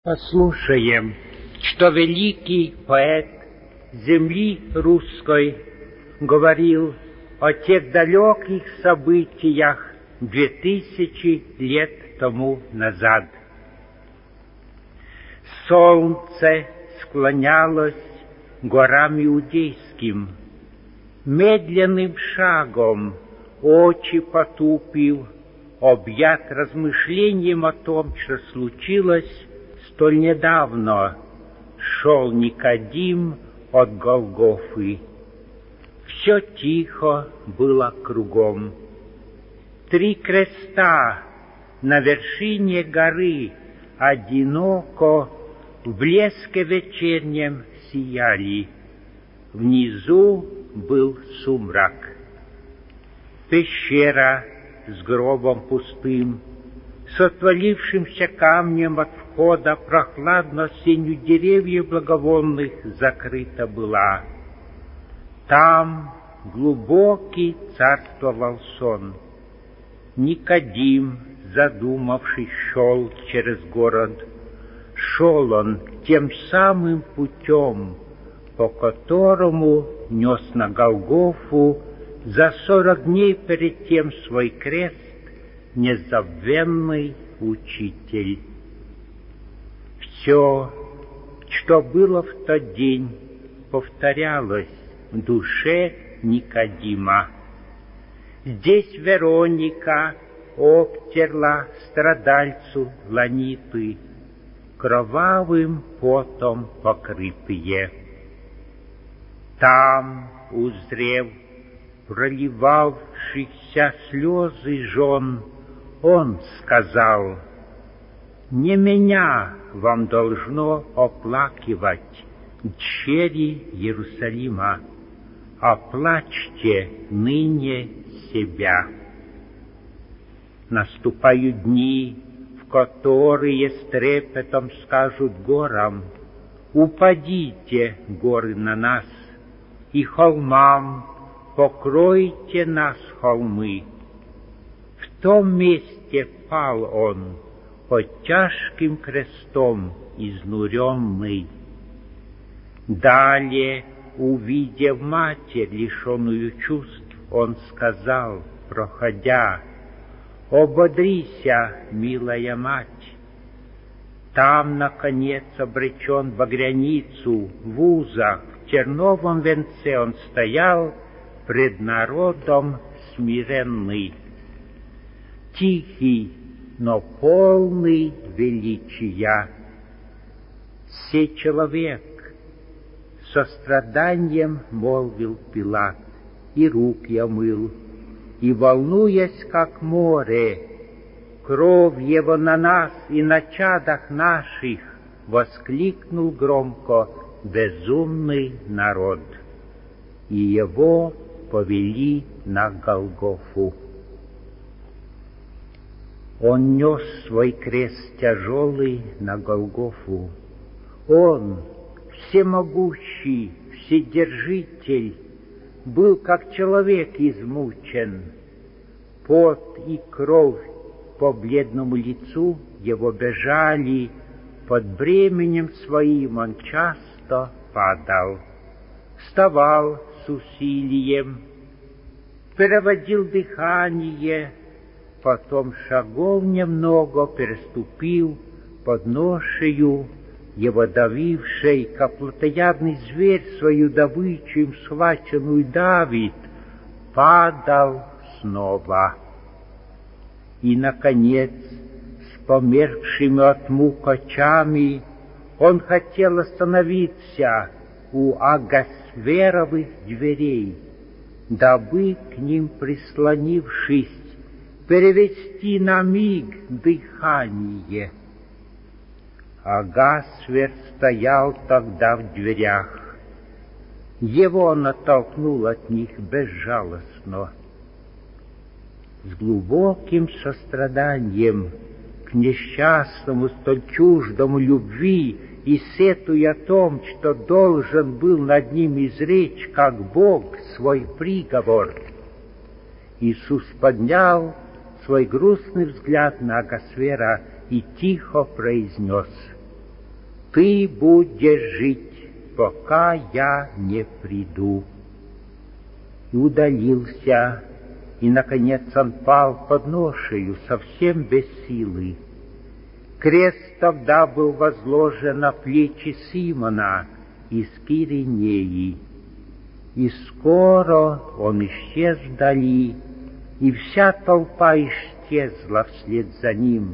Послушаем, что великий поэт земли русской говорил о тех далеких событиях 2000 лет тому назад. Солнце склонялось горам иудейским, медленным шагом, очи потупив, объят размышлением о том, что случилось столь недавно, шел Никодим от Голгофы. Все тихо было кругом. 3 креста на вершине горы одиноко в блеске вечернем сияли. Внизу был сумрак. Пещера с гробом пустым, с отвалившимся камнем от входа прохладно сенью деревьев благовонных закрыта была. Там глубокий царствовал сон. Никодим, задумавшись, шел через город. Шел он тем самым путем, по которому нес на Голгофу за 40 дней перед тем свой крест незабвенный учитель. Все, что было в тот день, повторялось в душе Никодима. Здесь Вероника обтерла страдальцу ланиты, кровавым потом покрытые. Там, узрев проливавшихся слезы жен, он сказал: «Не меня вам должно оплакивать, дщери Иерусалима, оплачьте ныне себя». Наступают дни, в которые с трепетом скажут горам: «Упадите, горы, на нас, и холмам покройте нас, холмы». В том месте пал он под тяжким крестом изнуренный. Далее, увидев матерь, лишенную чувств, он сказал, проходя: «Ободрися, милая мать». Там, наконец, обречен в багряницу, в узах, в терновом венце он стоял пред народом смиренный, тихий, но полный величия. «Сей человек», — состраданием молвил Пилат, и руки омыл, и, волнуясь, как море, кровь его на нас и на чадах наших, воскликнул громко безумный народ. И его повели на Голгофу. Он нес свой крест тяжелый на Голгофу. Он, всемогущий, вседержитель, был как человек измучен. Пот и кровь по бледному лицу его бежали, под бременем своим он часто падал, вставал с усилием, переводил дыхание, потом шагов немного переступил под ношею его давившей, как плотоядный зверь, свою добычу им схваченную давит, падал снова. И, наконец, с померкшими от мук очами он хотел остановиться у Агасверовых дверей, дабы, к ним прислонившись, перевести на миг дыхание. Агасвер стоял тогда в дверях. Его он оттолкнул от них безжалостно. С глубоким состраданием к несчастному, столь чуждому любви, и сетуя о том, что должен был над ним изречь, как Бог, свой приговор, Иисус поднял свой грустный взгляд на Агасвера и тихо произнес: Ты будешь жить, пока я не приду. И удалился, и, наконец, он пал под ношею, совсем без силы. Крест тогда был возложен на плечи Симона из Киринеи, и скоро он исчез вдали, и вся толпа исчезла вслед за ним.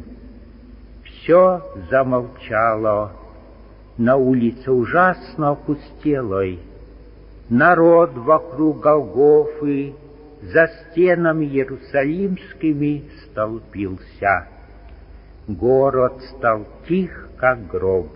Все замолчало, на улице ужасно опустелой. Народ вокруг Голгофы за стенами иерусалимскими столпился. Город стал тих, как гроб.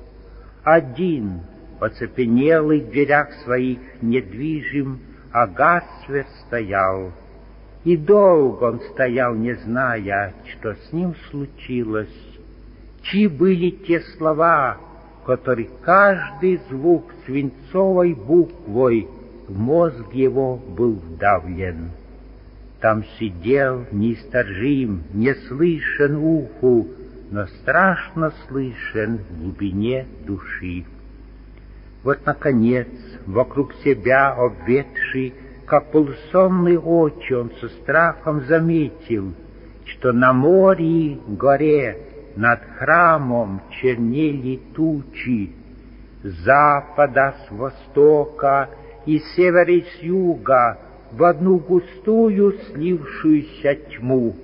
Один, оцепенелый в дверях своих, недвижим, Агасвер стоял. И долго он стоял, не зная, что с ним случилось. Чьи были те слова, который каждый звук свинцовой буквой в мозг его был вдавлен. Там сидел неисторжим, не слышен уху, но страшно слышен в глубине души. Вот, наконец, вокруг себя обветший, как полусонные очи, он со страхом заметил, что на море, горе, над храмом чернели тучи, с запада, с востока и с севера и с юга, в одну густую слившуюся тьму.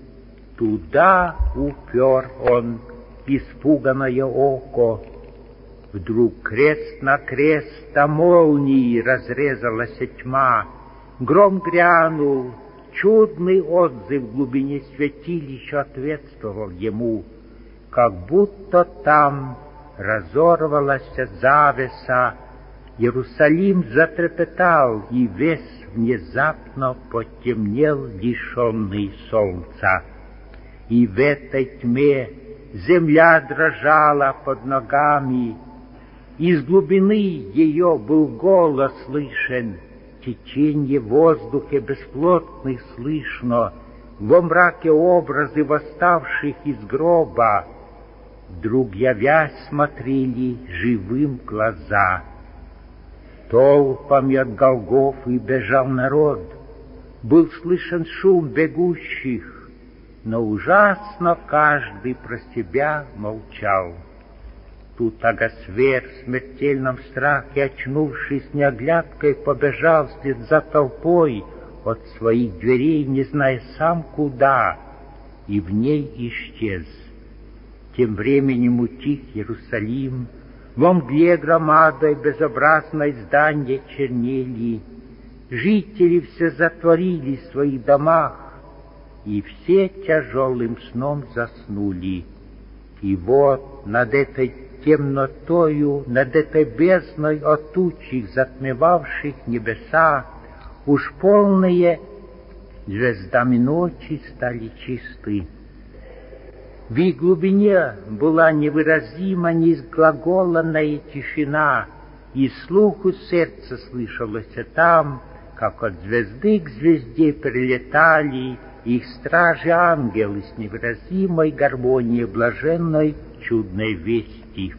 Туда упер он испуганное око. Вдруг крест на креста молнией разрезалась тьма, гром грянул, чудный отзыв в глубине святилища ответствовал ему, как будто там разорвалась завеса, Иерусалим затрепетал, и весь внезапно потемнел, лишенный солнца. И в этой тьме земля дрожала под ногами, из глубины ее был голос слышен, течение в воздухе бесплотных слышно, во мраке образы восставших из гроба, вдруг явясь смотрели живым глаза. Толпами от Голгофы бежал народ, был слышен шум бегущих, но ужасно каждый про себя молчал. Тут Агасвер в смертельном страхе, очнувшись неоглядкой, побежал вслед за толпой от своих дверей, не зная сам куда, и в ней исчез. Тем временем утих Иерусалим, во мгле громадой безобразной здания чернели, жители все затворились в своих домах, и все тяжелым сном заснули. И вот над этой темнотою, над этой бездной от тучих, затмевавших небеса, уж полные звездами ночи стали чисты. В их глубине была невыразима неизглаголанная тишина, и слуху сердца слышалось там, как от звезды к звезде прилетали их стражи-ангелы с невыразимой гармонией блаженной чудной вести.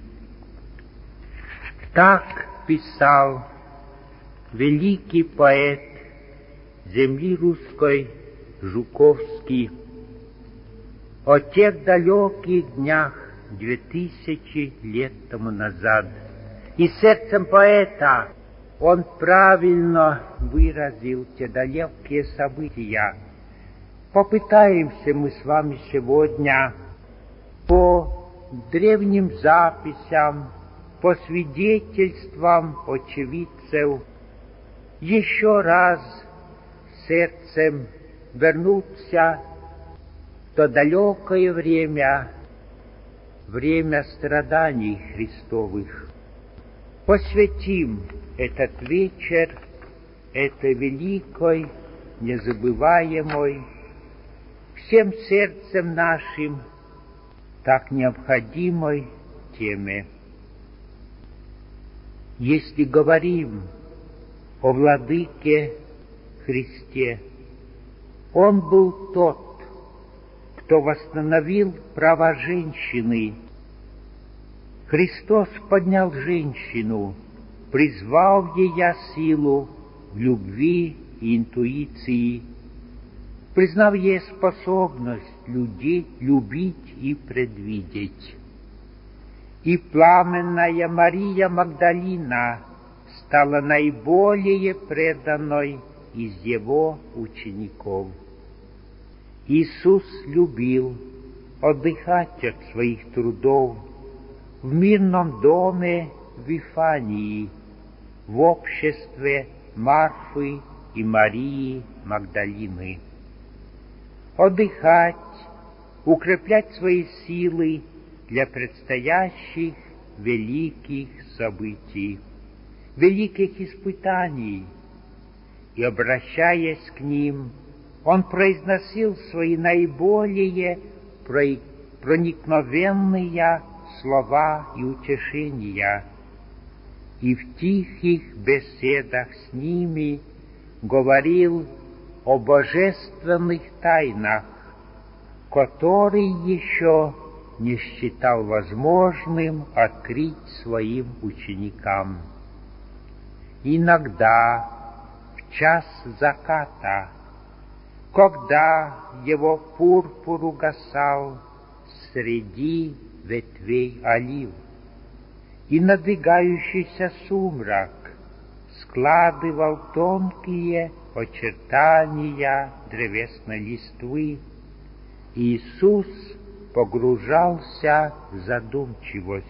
Так писал великий поэт земли русской Жуковский о тех далеких днях 2000 лет тому назад. И сердцем поэта он правильно выразил те далекие события. Попытаемся мы с вами сегодня по древним записям, по свидетельствам очевидцев еще раз сердцем вернуться в то далекое время, время страданий Христовых. Посвятим этот вечер этой великой, незабываемой, всем сердцем нашим так необходимой теме. Если говорим о Владыке Христе, Он был тот, кто восстановил права женщины, Христос поднял женщину, призвал ее силу в любви и интуиции, признав ей способность людей любить и предвидеть. И пламенная Мария Магдалина стала наиболее преданной из его учеников. Иисус любил отдыхать от своих трудов в мирном доме в Вифании, в обществе Марфы и Марии Магдалины. Отдыхать, укреплять свои силы для предстоящих великих событий, великих испытаний, и, обращаясь к ним, он произносил свои наиболее проникновенные слова и утешения, и в тихих беседах с ними говорил о божественных тайнах, которые еще не считал возможным открыть своим ученикам. Иногда, в час заката, когда его пурпур угасал среди ветвей олив, и надвигающийся сумрак складывал тонкие очертания древесной листвы, Иисус погружался в задумчивость.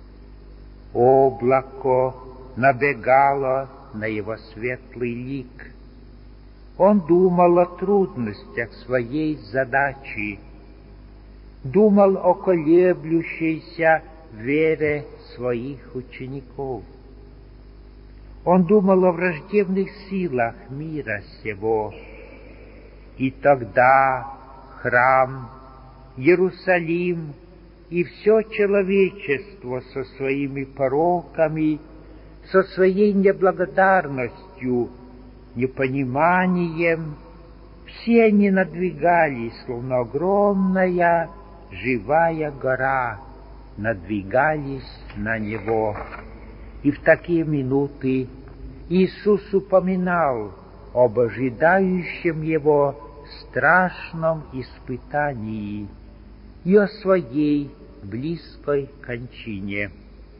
Облако набегало на его светлый лик. Он думал о трудностях своей задачи, думал о колеблющейся вере своих учеников. Он думал о враждебных силах мира сего. И тогда храм, Иерусалим и все человечество со своими пороками, со своей неблагодарностью, непониманием, все они надвигались, словно огромная живая гора, надвигались на него. И в такие минуты Иисус упоминал об ожидающем его страшном испытании и о своей близкой кончине.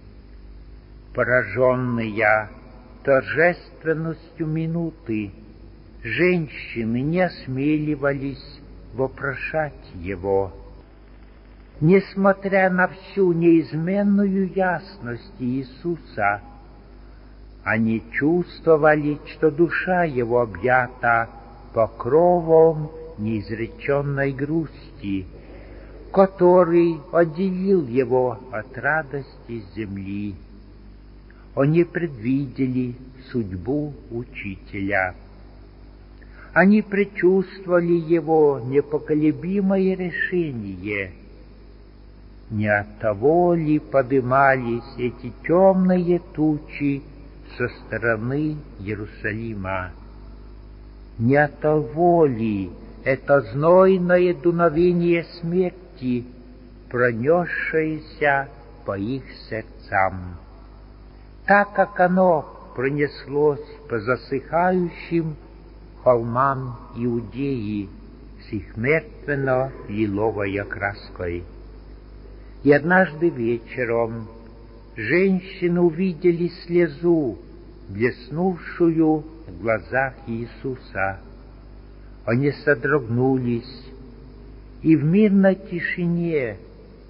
Пораженные торжественностью минуты, женщины не осмеливались вопрошать его. Несмотря на всю неизменную ясность Иисуса, они чувствовали, что душа его объята покровом неизреченной грусти, который отделил его от радости земли. Они предвидели судьбу Учителя. Они предчувствовали его непоколебимое решение. Не от того ли подымались эти темные тучи со стороны Иерусалима? Не от того ли это знойное дуновение смерти, пронесшееся по их сердцам? Так как оно пронеслось по засыхающим холмам Иудеи с их мертвенно-лиловой окраской. И однажды вечером женщины увидели слезу, блеснувшую в глазах Иисуса. Они содрогнулись, и в мирной тишине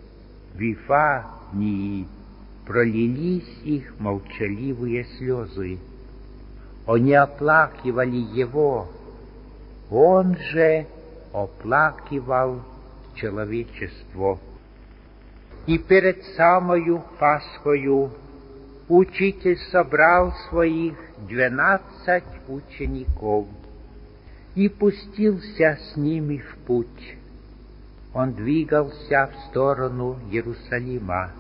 Вифании пролились их молчаливые слезы. Они оплакивали его, он же оплакивал человечество. И перед самою Пасхою Учитель собрал своих 12 учеников и пустился с ними в путь. Он двигался в сторону Иерусалима.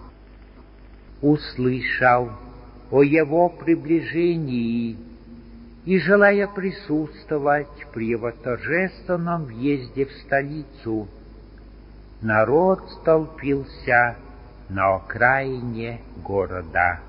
Услышал о его приближении и, желая присутствовать при его торжественном въезде в столицу, народ столпился на окраине города.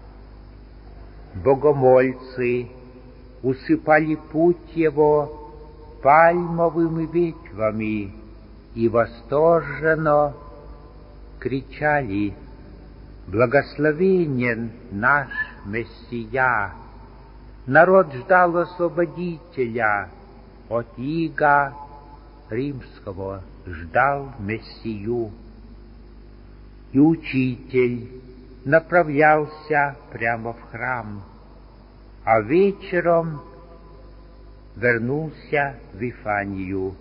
Богомольцы усыпали путь его пальмовыми ветвями и восторженно кричали: «Благословенен наш Мессия!» Народ ждал освободителя от ига римского, ждал Мессию. И учитель направлялся прямо в храм, а вечером вернулся в Вифанию.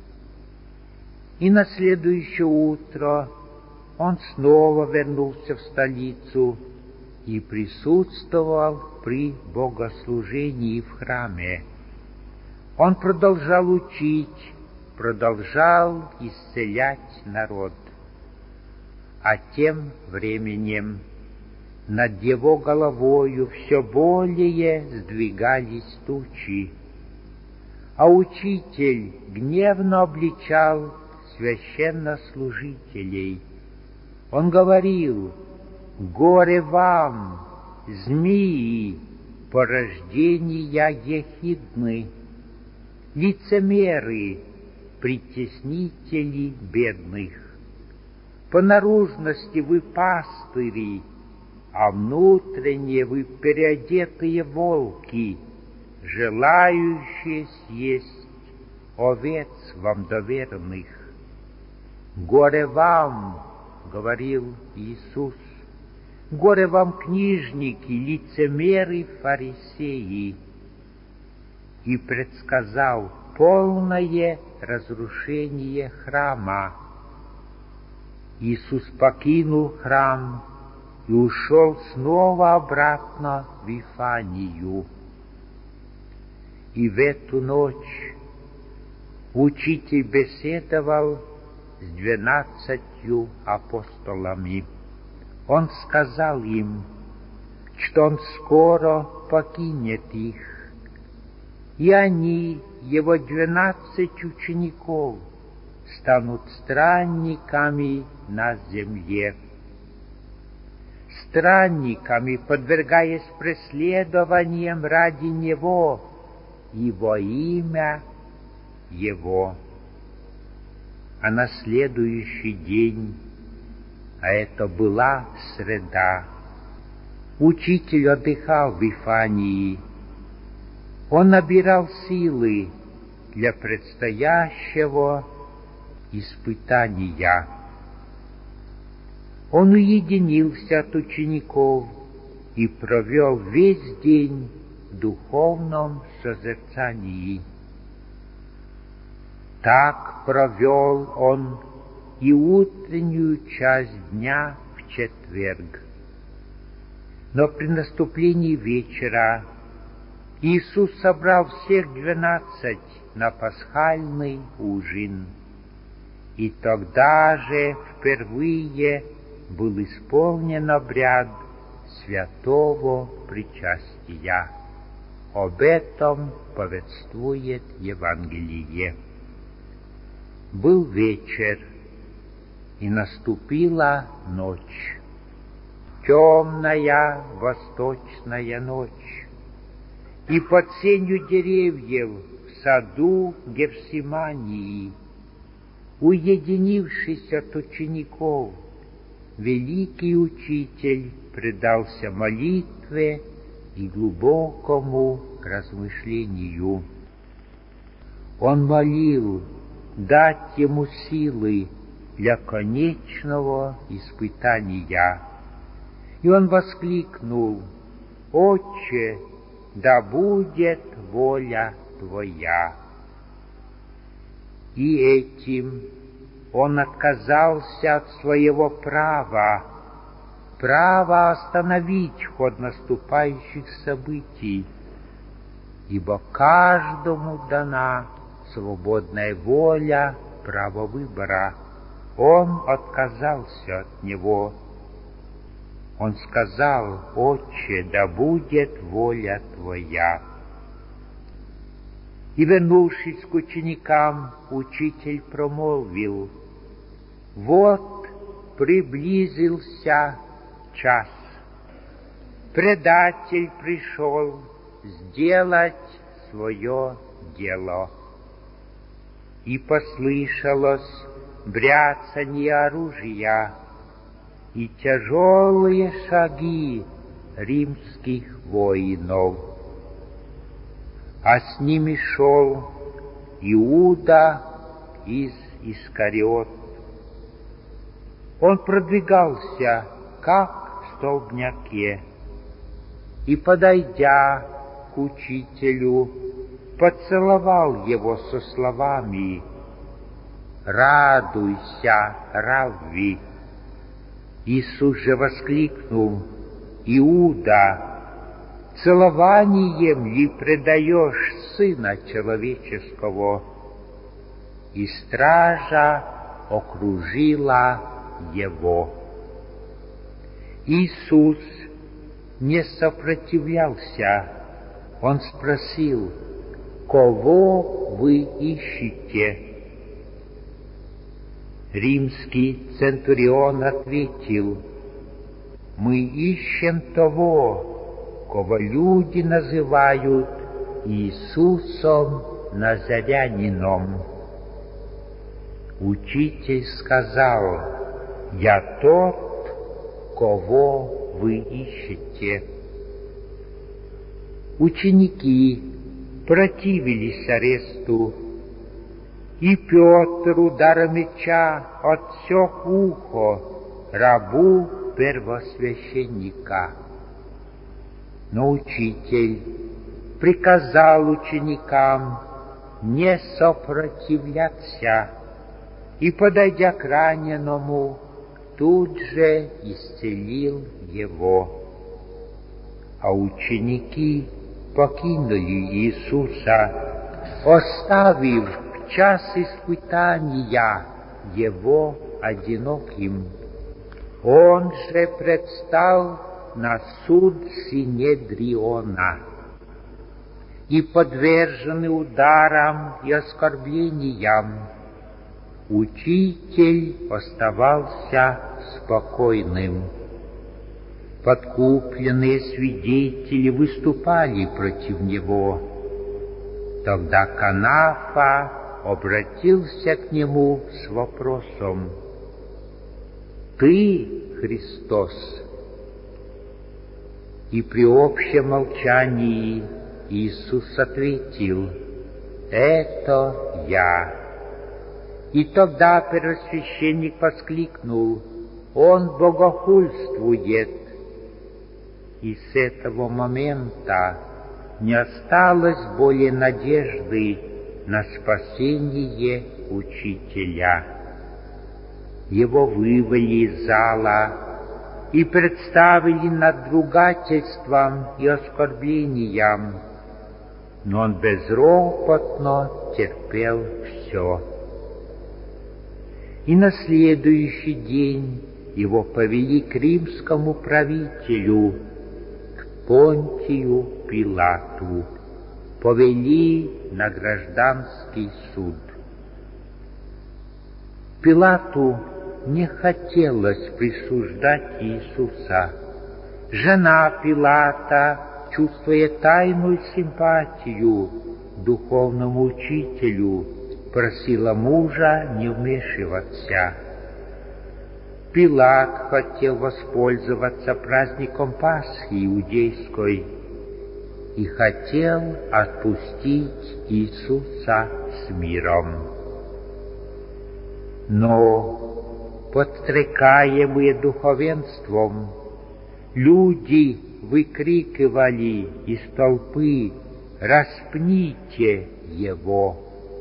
И на следующее утро он снова вернулся в столицу и присутствовал при богослужении в храме. Он продолжал учить, продолжал исцелять народ. А тем временем над его головою все более сдвигались тучи, а учитель гневно обличал священнослужителей. Он говорил: «Горе вам, змеи, порождения ехидны, лицемеры, притеснители бедных. По наружности вы пастыри, а внутренне вы переодетые волки, желающие съесть овец вам доверенных. Горе вам, — говорил Иисус, — горе вам, книжники, лицемеры, фарисеи!» И предсказал полное разрушение храма. Иисус покинул храм и ушел снова обратно в Вифанию. И в эту ночь учитель беседовал с 12 апостолами. Он сказал им, что он скоро покинет их, и они, его 12 учеников, станут странниками на земле. Странниками, подвергаясь преследованиям ради него и во имя его. А на следующий день, а это была среда, учитель отдыхал в Вифании. Он набирал силы для предстоящего испытания. Он уединился от учеников и провел весь день в духовном созерцании. Так провел он и утреннюю часть дня в четверг. Но при наступлении вечера Иисус собрал всех 12 на пасхальный ужин, и тогда же впервые был исполнен обряд святого причастия. Об этом повествует Евангелие. Был вечер, и наступила ночь, темная восточная ночь, и под сенью деревьев в саду Гефсимании, уединившись от учеников, великий учитель предался молитве и глубокому размышлению. Он молил дать ему силы для конечного испытания. И он воскликнул: «Отче, да будет воля Твоя». И этим он отказался от своего права остановить ход наступающих событий, ибо каждому дана свободная воля, право выбора. Он отказался от него. Он сказал: «Отче, да будет воля Твоя». И, вернувшись к ученикам, учитель промолвил: «Вот приблизился час. Предатель пришел сделать свое дело. И послышалось бряцанье оружия и тяжелые шаги римских воинов. А с ними шел Иуда из Искариот. Он продвигался, как в столбняке, и, подойдя к учителю, поцеловал его со словами: «Радуйся, Равви!» Иисус же воскликнул: «Иуда, целованием ли предаешь Сына Человеческого?» И стража окружила его. Иисус не сопротивлялся. Он спросил: «Кого вы ищете?» Римский центурион ответил: «Мы ищем того, кого люди называют Иисусом Назарянином». Учитель сказал: «Я тот, кого вы ищете». Ученики противились аресту, и Петр ударом меча отсек ухо рабу первосвященника. Но учитель приказал ученикам не сопротивляться и, подойдя к раненому, тут же исцелил его. А ученики покинули Иисуса, оставив в час испытания его одиноким. Он же предстал на суд Синедриона, и, подверженный ударам и оскорблениям, учитель оставался спокойным. Подкупленные свидетели выступали против него. Тогда Канафа обратился к нему с вопросом: «Ты Христос?» И при общем молчании Иисус ответил: «Это я». И тогда первосвященник воскликнул: «Он богохульствует!» И с этого момента не осталось более надежды на спасение учителя. Его вывели из зала и представили надругательством и оскорблением, но он безропотно терпел все. И на следующий день его повели к римскому правителю, к Понтию Пилату, повели на гражданский суд. Пилату не хотелось присуждать Иисуса. Жена Пилата, чувствуя тайную симпатию к духовному учителю, просила мужа не вмешиваться. Пилат хотел воспользоваться праздником Пасхи иудейской и хотел отпустить Иисуса с миром. Но, подстрекаемые духовенством, люди выкрикивали из толпы: «Распните его!»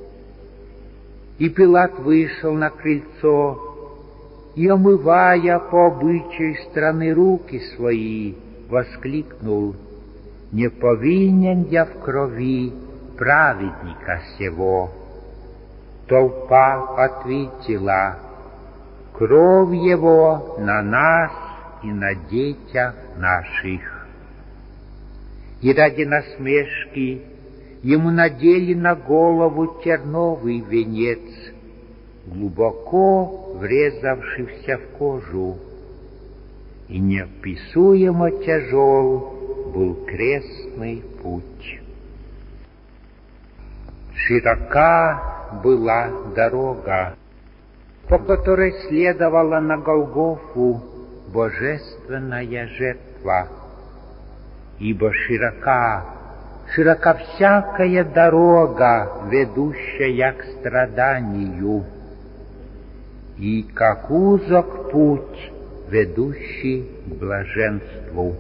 И Пилат вышел на крыльцо и, омывая по обычаю страны руки свои, воскликнул: «Не повинен я в крови праведника сего». Толпа ответила: «Кровь его на нас и на детях наших». И ради насмешки ему надели на голову терновый венец, глубоко врезавшийся в кожу, и неописуемо тяжел был крестный путь. Широка была дорога, по которой следовала на Голгофу божественная жертва, ибо широка всякая дорога, ведущая к страданию, и как узок путь, ведущий к блаженству.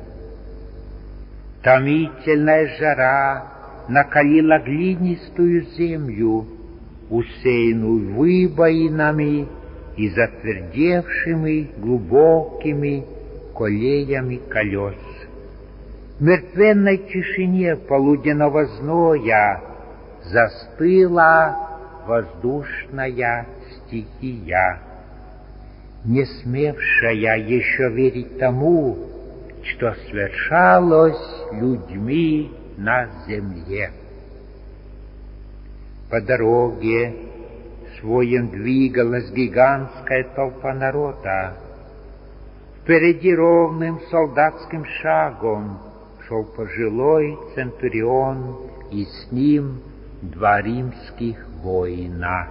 Томительная жара накалила глинистую землю, усеянную выбоинами и затвердевшими глубокими колеями колес. В мертвенной тишине полуденного зноя застыла воздушная стихия, не смевшая еще верить тому, что свершалось людьми на земле. По дороге своем двигалась гигантская толпа народа. Впереди ровным солдатским шагом шел пожилой центурион, и с ним 2 римских воина.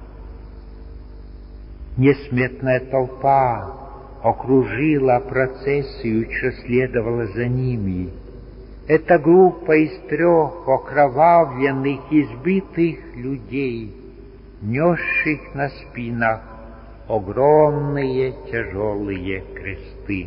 Несметная толпа окружила процессию, что следовала за ними. Эта группа из 3 окровавленных, избитых людей, несших на спинах огромные тяжелые кресты.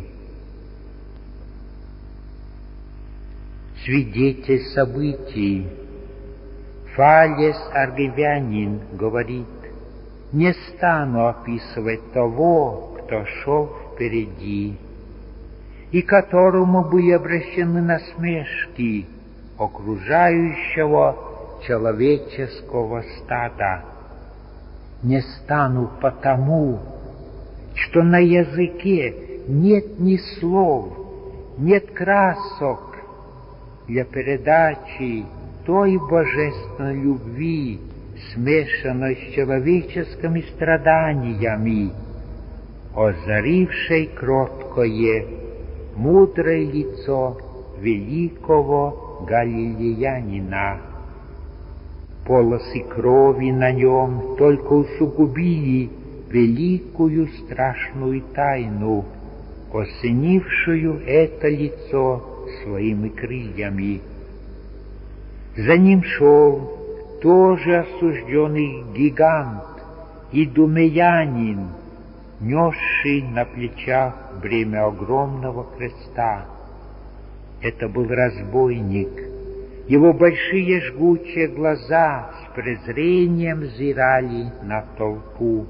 Свидетель событий Фалес Аргивянин говорит: «Не стану описывать того, кто шел впереди, и которому были обращены насмешки окружающего человеческого стада. Не стану потому, что на языке нет ни слов, нет красок для передачи той божественной любви, смешанной с человеческими страданиями, озарившей кроткое, мудрое лицо великого галилеянина. Полосы крови на нем только усугубили великую страшную тайну, осенившую это лицо своими крыльями. За ним шел тоже осужденный гигант, идумеянин, несший на плечах бремя огромного креста. Это был разбойник. Его большие жгучие глаза с презрением взирали на толпу.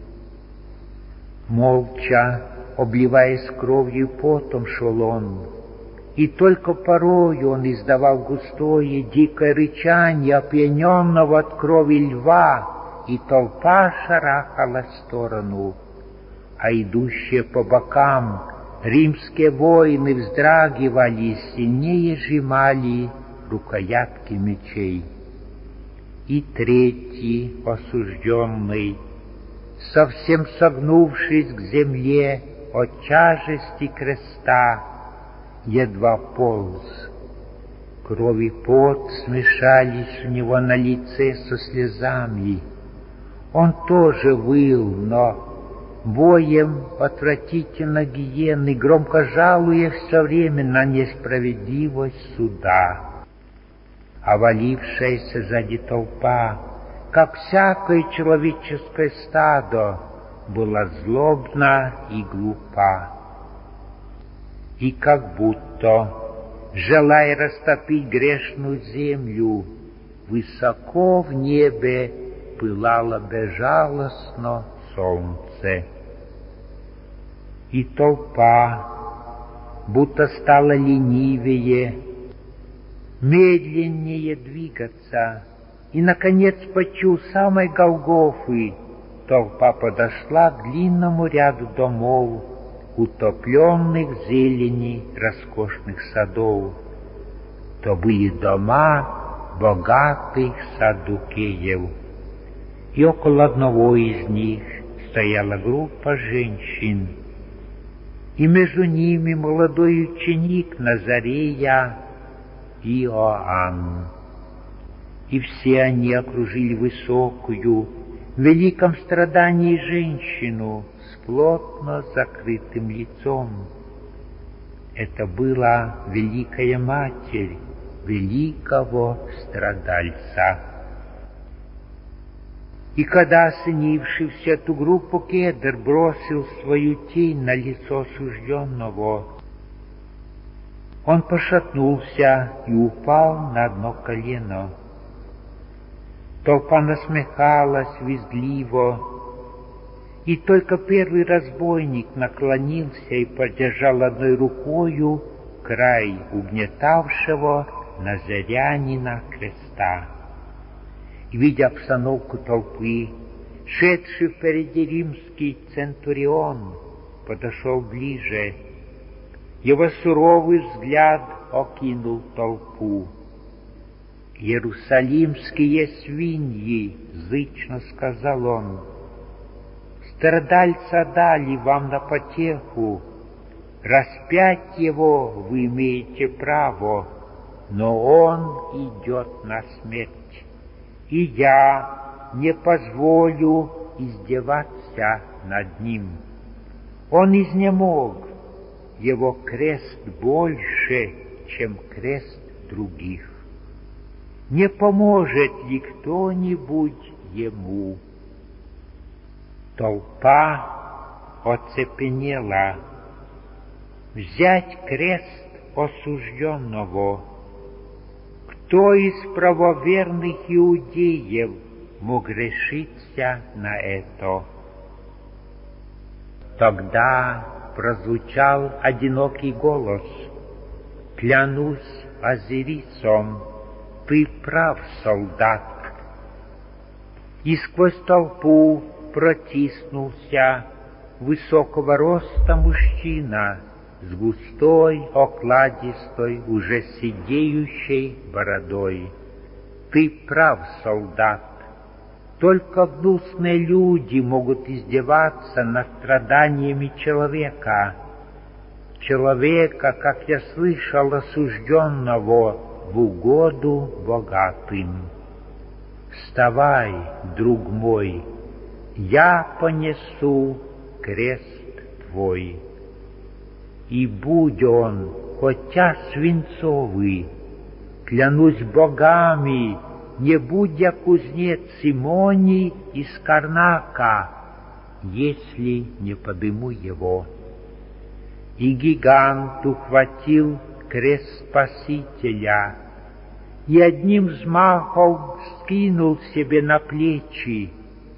Молча, обливаясь кровью и потом, шел он, и только порою он издавал густое дикое рычание опьяненного от крови льва, и толпа шарахалась в сторону, а идущие по бокам римские воины вздрагивали и сильнее сжимали рукоятки мечей. И 3-й осужденный, совсем согнувшись к земле от тяжести креста, едва полз. Кровь и пот смешались у него на лице со слезами. Он тоже выл, но воем отвратительно гиены, громко жалуя все время на несправедливость суда. А валившаяся сзади толпа, как всякое человеческое стадо, была злобна и глупа. И как будто, желая растопить грешную землю, высоко в небе пылало безжалостно солнце. И толпа будто стала ленивее, медленнее двигаться, и, наконец, почуяв самой Голгофы, толпа подошла к длинному ряду домов, утопленных в зелени роскошных садов. То были дома богатых саддукеев. и около одного из них стояла группа женщин, и между ними молодой ученик Назарея Иоанн. И все они окружили высокую, в великом страдании женщину с плотно закрытым лицом. Это была Великая Матерь великого страдальца. И когда осенившийся эту группу кедр бросил свою тень на лицо осужденного, он пошатнулся и упал на одно колено. Толпа насмехалась визгливо, и только первый разбойник наклонился и поддержал одной рукою край угнетавшего назарянина креста. И, видя обстановку толпы, шедший впереди римский центурион подошел ближе. Его суровый взгляд окинул толпу. «Иерусалимские свиньи!» — зычно сказал он. «Страдальца дали вам на потеху, распять его вы имеете право, но он идет на смерть, и я не позволю издеваться над ним. Он изнемог, его крест больше, чем крест других. Не поможет ли кто-нибудь ему?» Толпа оцепенела. Взять крест осужденного. Кто из правоверных иудеев мог решиться на это? Тогда прозвучал одинокий голос: «Клянусь Азирисом, ты прав, солдат». И сквозь толпу протиснулся высокого роста мужчина с густой, окладистой, уже сидеющей бородой. «Ты прав, солдат. Только гнусные люди могут издеваться над страданиями человека, как я слышал, осужденного в угоду богатым. Вставай, друг мой, я понесу крест твой. И будь он хотя свинцовый, клянусь богами, не будь я кузнец Симоний из Карнака, если не подыму его». И гигант ухватил крест Спасителя и одним взмахом скинул себе на плечи,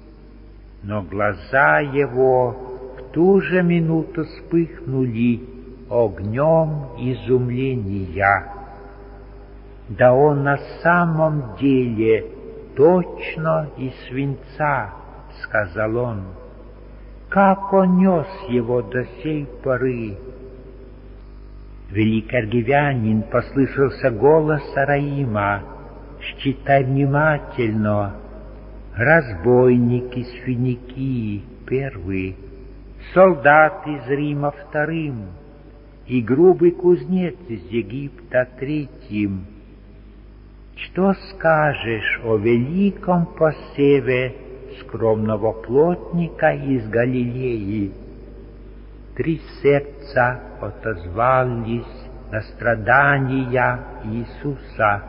но глаза его в ту же минуту вспыхнули огнем изумления. «Да он на самом деле точно из свинца», — сказал он. «Как он нес его до сей поры?» Великий аргивянин, послышался голос Араима: «Считай внимательно. Разбойник из Финикии первый, солдат из Рима вторым и грубый кузнец из Египта третьим. Что скажешь о великом посеве скромного плотника из Галилеи?» 3 сердца отозвались на страдания Иисуса.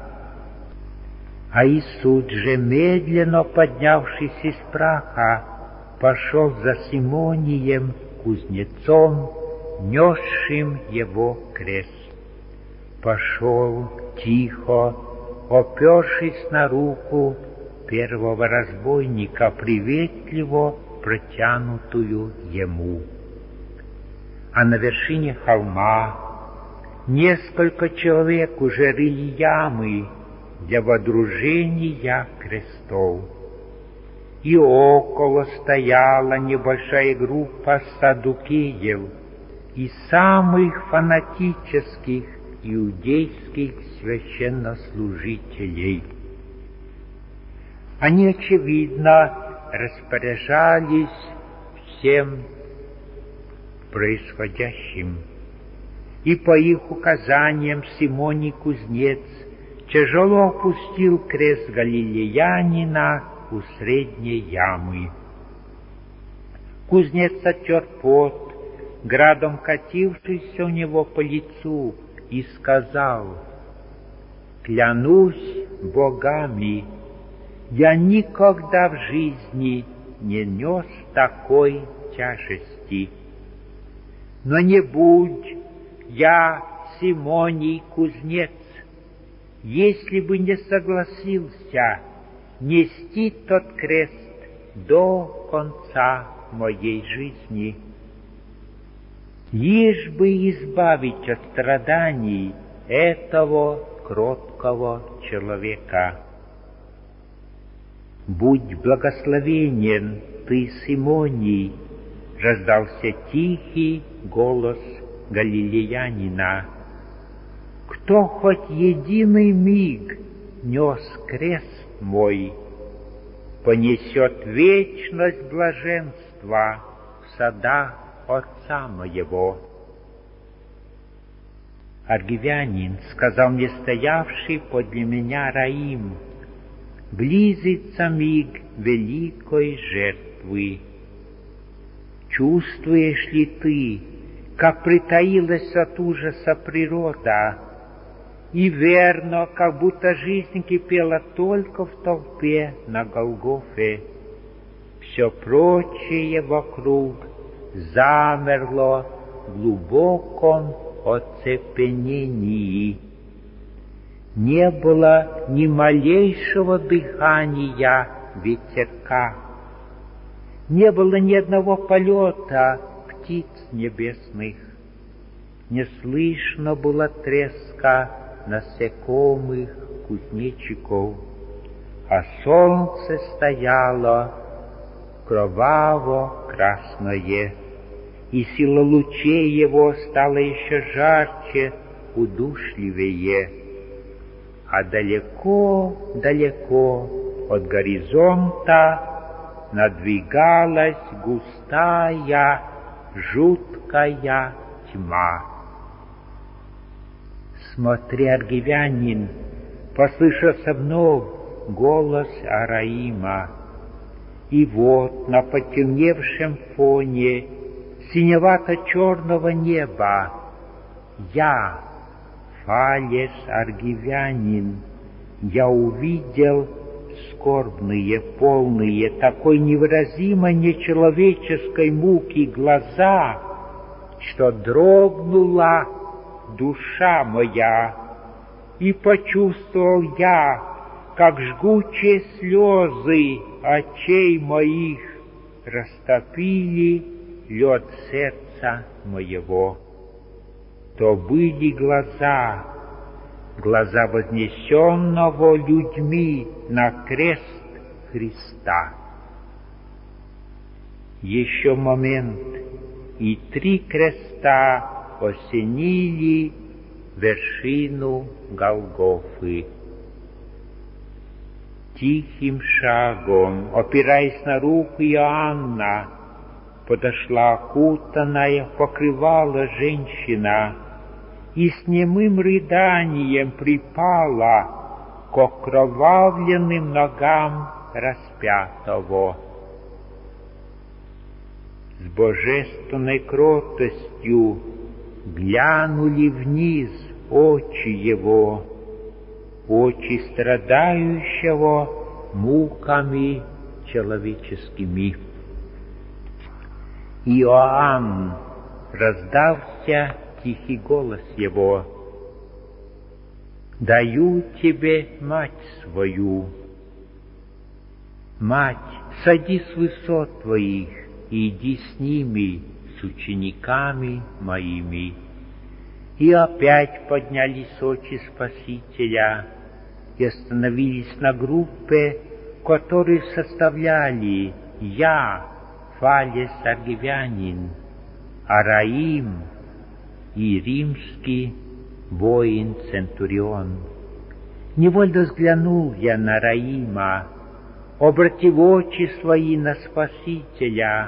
А Иисус же, медленно поднявшись из праха, пошел за Симонием, кузнецом, несшим его крест. Пошел тихо, опершись на руку первого разбойника, приветливо протянутую ему. А на вершине холма несколько человек уже рыли ямы для водружения крестов. И около стояла небольшая группа саддукеев и самых фанатических иудейских священнослужителей. Они, очевидно, распоряжались всем происходящим. И по их указаниям Симоний кузнец тяжело опустил крест галилеянина у средней ямы. Кузнец оттер пот, градом катившийся у него по лицу, и сказал: «Клянусь богами, я никогда в жизни не нес такой тяжести. Но не будь я Симоний кузнец, если бы не согласился нести тот крест до конца моей жизни, лишь бы избавить от страданий этого кроткого человека. Будь благословенен ты, Симоний, раздался тихий голос галилеянина. Кто хоть единый миг нес крест мой, понесет вечность блаженства в садах Отца моего. Аргивянин, сказал мне стоявший подле меня Раим, близится миг великой жертвы. Чувствуешь ли ты, как притаилась от ужаса природа, и верно, как будто жизнь кипела только в толпе на Голгофе? Все прочее вокруг замерло в глубоком оцепенении. Не было ни малейшего дыхания ветерка, не было ни одного полета птиц небесных, не слышно было треска насекомых кузнечиков, а солнце стояло кроваво-красное, и сила лучей его стала еще жарче, удушливее, а далеко-далеко от горизонта надвигалась густая, жуткая тьма. «Смотри, аргивянин!» — послышался вновь голос Араима. И вот на потемневшем фоне синевато-черного неба я, Фалес аргивянин, я увидел скорбные, полные такой невыразимо нечеловеческой муки глаза, что дрогнула душа моя, и почувствовал я, как жгучие слезы очей моих растопили лед сердца моего. То были глаза вознесенного людьми на крест Христа. Еще момент, и 3 креста осенили вершину Голгофы. Тихим шагом, опираясь на руку Иоанна, подошла окутанная в покрывало женщина и с немым рыданием припала к окровавленным ногам распятого. С божественной кротостью глянули вниз очи его, очи страдающего муками человеческими. Иоанн, раздался тихий голос его: «Даю тебе мать свою. Мать, сойди с высот твоих и иди с ними, с учениками моими». И опять поднялись очи Спасителя и остановились на группе, которую составляли я, Фалес аргивянин, Араим и римский воин-центурион. Невольно взглянул я на Раима. обратил очи свои на Спасителя,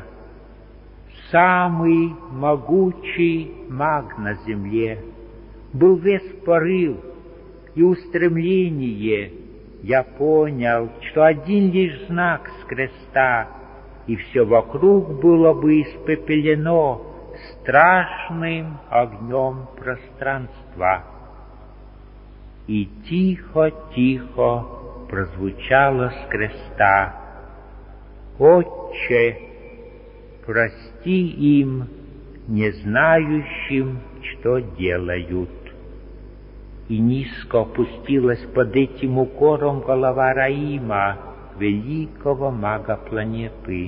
самый могучий маг на земле, был весь порыв и устремление. Я понял, что один лишь знак с креста, и все вокруг было бы испепелено страшным огнем пространства. И тихо-тихо прозвучало с креста: «Отче, прости им, не знающим, что делают». И низко опустилась под этим укором голова Раима, великого мага планеты.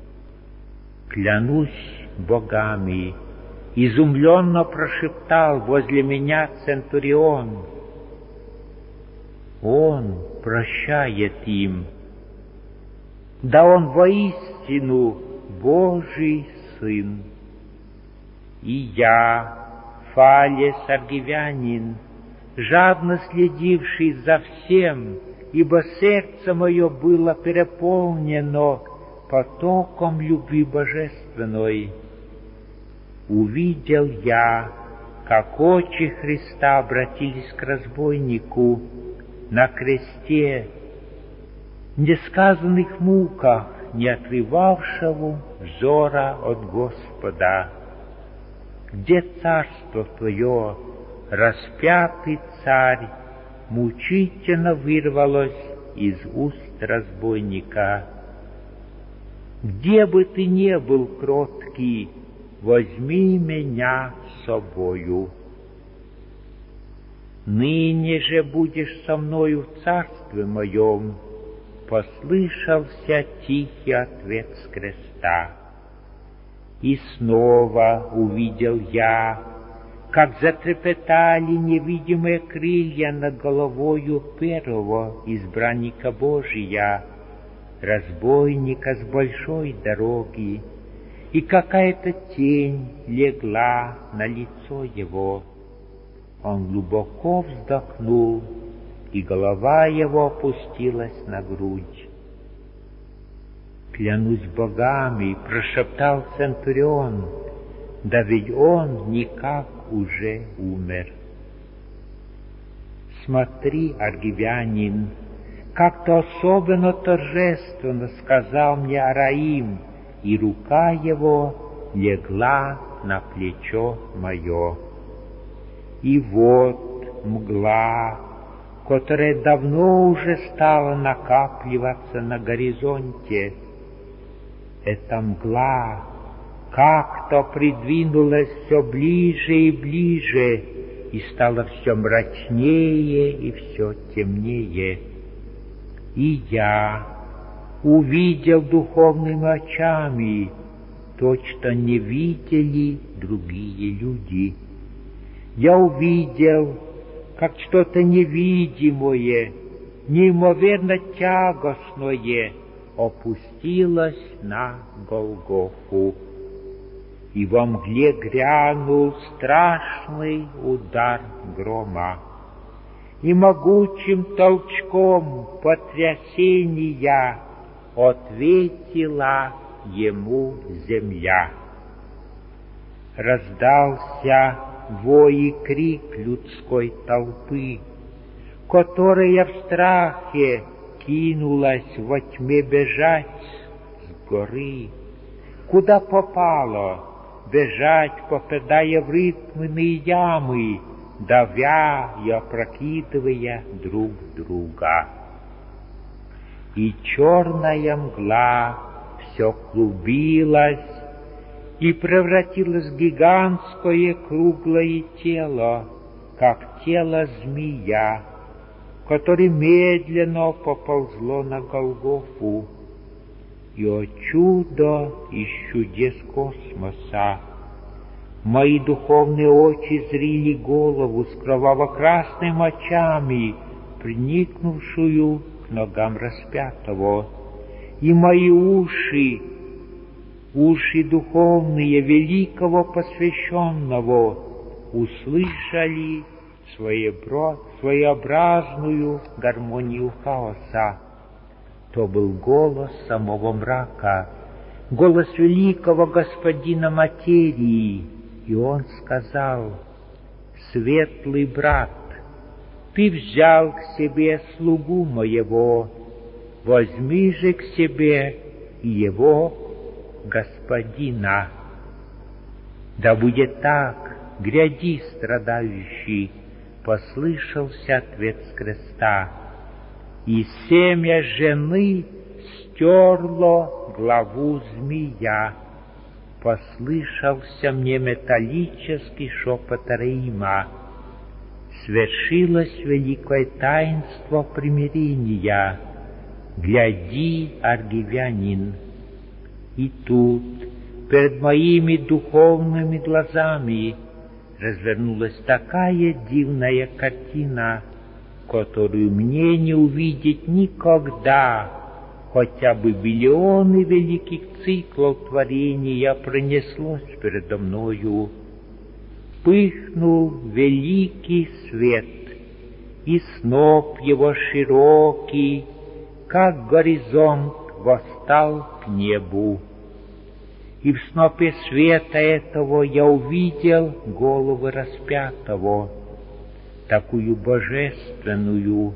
«Клянусь богами», — изумленно прошептал возле меня Центурион, «Он прощает им. Да он воистину Божий Сын». И я, Фалес Аргивянин, жадно следивший за всем, ибо сердце мое было переполнено потоком любви божественной, увидел я, как очи Христа обратились к разбойнику на кресте, в несказанных муках, не отрывавшему взора от Господа. «Где царство Твое, распятый царь?» мучительно вырвалось из уст разбойника. «Где бы ты ни был, кроткий, возьми меня с собою. Ныне же будешь со мною в царстве моем», послышался тихий ответ с креста. И снова увидел я, как затрепетали невидимые крылья над головою первого избранника Божия, разбойника с большой дороги, и какая-то тень легла на лицо его. Он глубоко вздохнул, и голова его опустилась на грудь. «Клянусь богами», — прошептал Центурион, «да ведь он никак уже умер». «Смотри, аргивянин», — как-то особенно торжественно сказал мне Араим, и рука его легла на плечо мое. И вот мгла, которая давно уже стала накапливаться на горизонте, эта мгла как-то придвинулась все ближе и ближе и стала все мрачнее и все темнее. И я увидел духовными очами то, что не видели другие люди. Я увидел, как что-то невидимое, неимоверно тягостное опустилось на Голгофу, и во мгле грянул страшный удар грома, и могучим толчком потрясения ответила ему земля. Раздался вой и крик людской толпы, которая в страхе кинулась во тьме бежать с горы, куда попало, бежать, попадая в рытвенные ямы, давя и опрокидывая друг друга. И черная мгла все клубилась и превратилось в гигантское круглое тело, как тело змея, которое медленно поползло на Голгофу. И, о чудо из чудес космоса, мои духовные очи зрели голову с кроваво-красными очами, приникнувшую к ногам распятого, и мои уши духовные великого посвященного, услышали своеобразную гармонию хаоса. То был голос самого мрака, голос великого господина материи, и он сказал: «Светлый брат, ты взял к себе слугу моего, возьми же к себе и его господина». «Да будет так, гряди, страдающий», — послышался ответ с креста. И семя жены стерло главу змея. Послышался мне металлический шепот Рима. Свершилось великое таинство примирения. Гляди, аргивянин. И тут, перед моими духовными глазами, развернулась такая дивная картина, которую мне не увидеть никогда. Хотя бы миллионы великих циклов творения пронеслось передо мною. Пыхнул великий свет, и сноп его широкий, как горизонт, восстал к небу. И в снопе света этого я увидел голову распятого, такую божественную,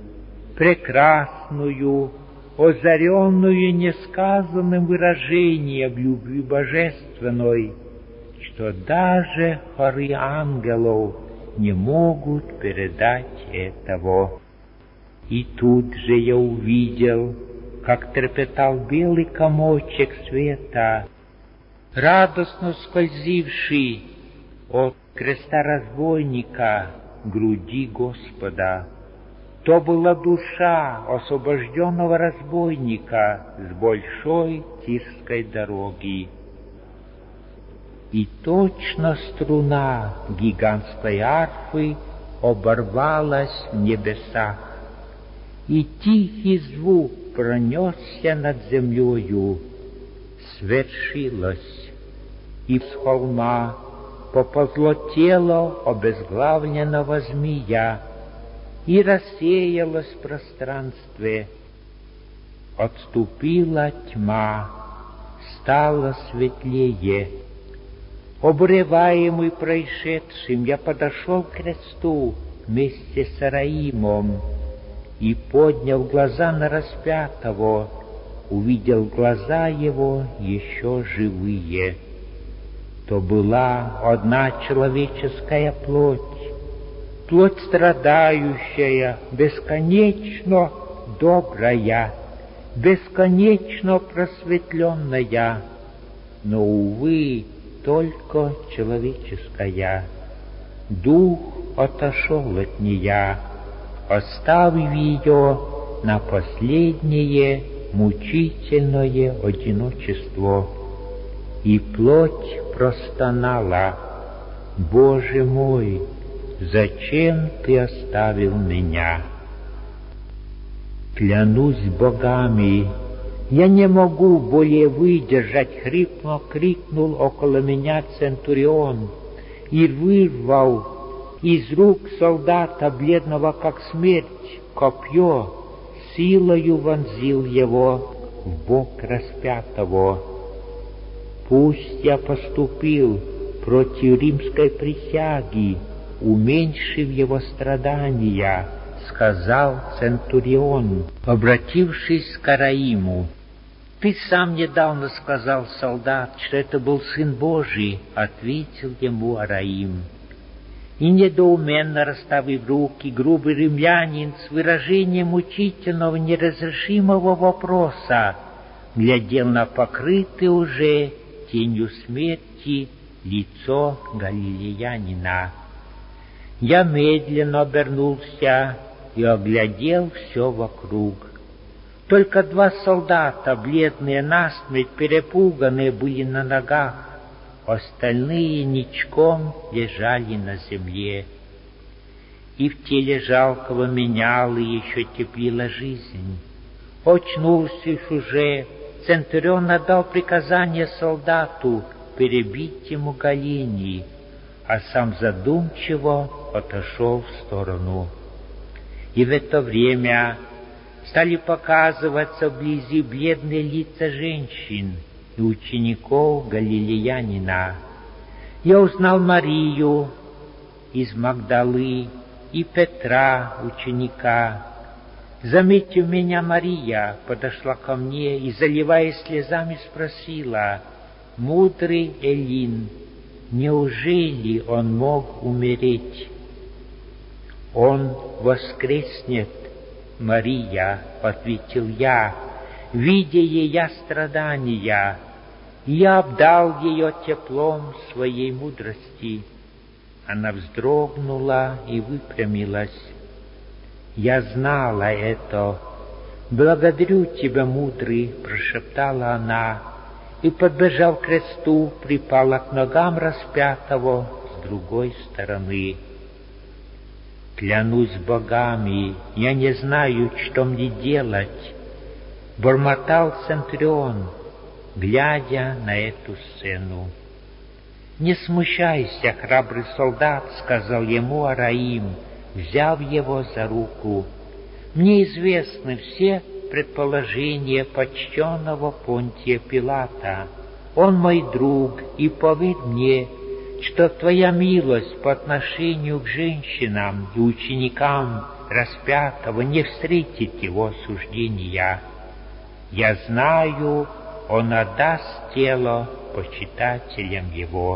прекрасную, озаренную несказанным выражением любви божественной, что даже хоры ангелов не могут передать этого. И тут же я увидел, как трепетал белый комочек света, радостно скользивший от креста разбойника к груди Господа. То была душа освобожденного разбойника с большой тирской дороги. И точно струна гигантской арфы оборвалась в небесах, и тихий звук пронесся над землею. Свершилось, и с холма поползло тело обезглавленного змея, и рассеялось в пространстве. Отступила тьма, стало светлее. Обуреваемый происшедшим, я подошел к кресту вместе с Араимом и, подняв глаза на распятого, увидел глаза его еще живые. То была одна человеческая плоть, плоть страдающая, бесконечно добрая, бесконечно просветленная, но, увы, только человеческая. Дух отошел от нее, оставив ее на последнее мучительное одиночество. И плоть простонала: «Боже мой, зачем ты оставил меня?» Клянусь богами, я не могу более выдержать, хрипло крикнул около меня центурион и вырвал из рук солдата, бледного как смерть, копье, силою вонзил его в бок распятого. Пусть я поступил против римской присяги, уменьшив его страдания, сказал центурион, обратившись к Араиму. Ты сам недавно сказал, солдат, что это был Сын Божий, ответил ему Араим. И недоуменно расставив руки, грубый римлянин с выражением мучительного неразрешимого вопроса глядел на покрытое уже тенью смерти лицо галилеянина. Я медленно обернулся и оглядел все вокруг. Только два солдата, бледные насмерть, перепуганные, были на ногах, остальные ничком лежали на земле. И в теле жалкого меняла еще теплила жизнь. Очнувшись уже, центурион отдал приказание солдату перебить ему колени, а сам задумчиво отошел в сторону. И в это время стали показываться вблизи бледные лица женщин и учеников галилеянина. Я узнал Марию из Магдалы и Петра, ученика. Заметив меня, Мария подошла ко мне и, заливаясь слезами, спросила: «Мудрый Элин, неужели он мог умереть?» «Он воскреснет, Мария», — ответил я, видя ее страдания. Я обдал ее теплом своей мудрости. Она вздрогнула и выпрямилась. «Я знала это. Благодарю тебя, мудрый», — прошептала она, и, подбежав к кресту, припала к ногам распятого с другой стороны. «Клянусь богами, я не знаю, что мне делать», — бормотал Центурион, глядя на эту сцену. «Не смущайся, храбрый солдат», — сказал ему Араим, взяв его за руку. «Мне известны все предположения почтенного Понтия Пилата. Он мой друг, и поверь мне, что твоя милость по отношению к женщинам и ученикам распятого не встретит его осуждения. Я знаю, он отдаст тело почитателям его».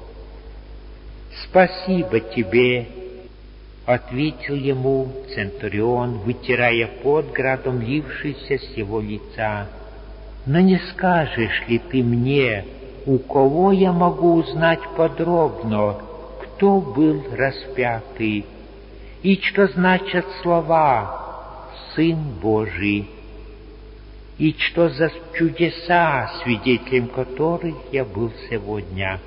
«Спасибо тебе», — ответил ему Центурион, вытирая пот, градом лившийся с его лица. «Но не скажешь ли ты мне, у кого я могу узнать подробно, кто был распятый, и что значат слова «Сын Божий», и что за чудеса, свидетелем которых я был сегодня?»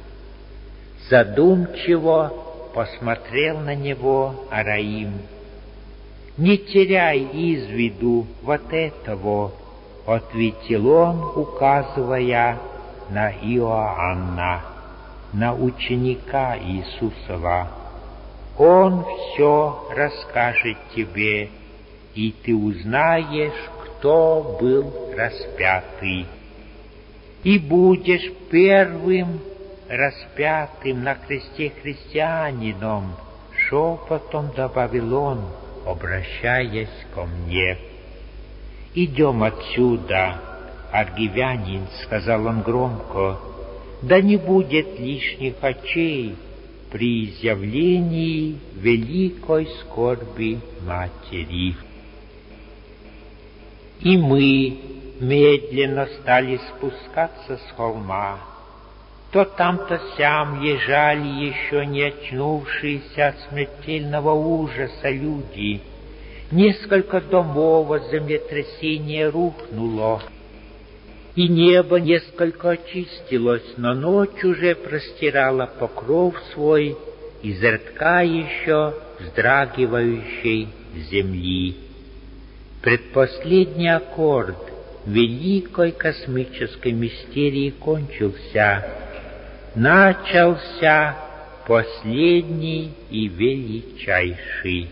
Задумчиво посмотрел на него Араим. «Не теряй из виду вот этого», — ответил он, указывая на Иоанна, на ученика Иисусова. «Он все расскажет тебе, и ты узнаешь, кто был распятый, и будешь первым распятым на кресте христианином», — шепотом добавил он, обращаясь ко мне. «Идем отсюда, аргивянин», — сказал он громко, — «да не будет лишних очей при изъявлении великой скорби матери». И мы медленно стали спускаться с холма. То там, то сям лежали еще не очнувшиеся от смертельного ужаса люди. Несколько домов от землетрясения рухнуло, и небо несколько очистилось, но ночь уже простирала покров свой из ртка еще вздрагивающей земли. Предпоследний аккорд великой космической мистерии кончился. Начался последний и величайший.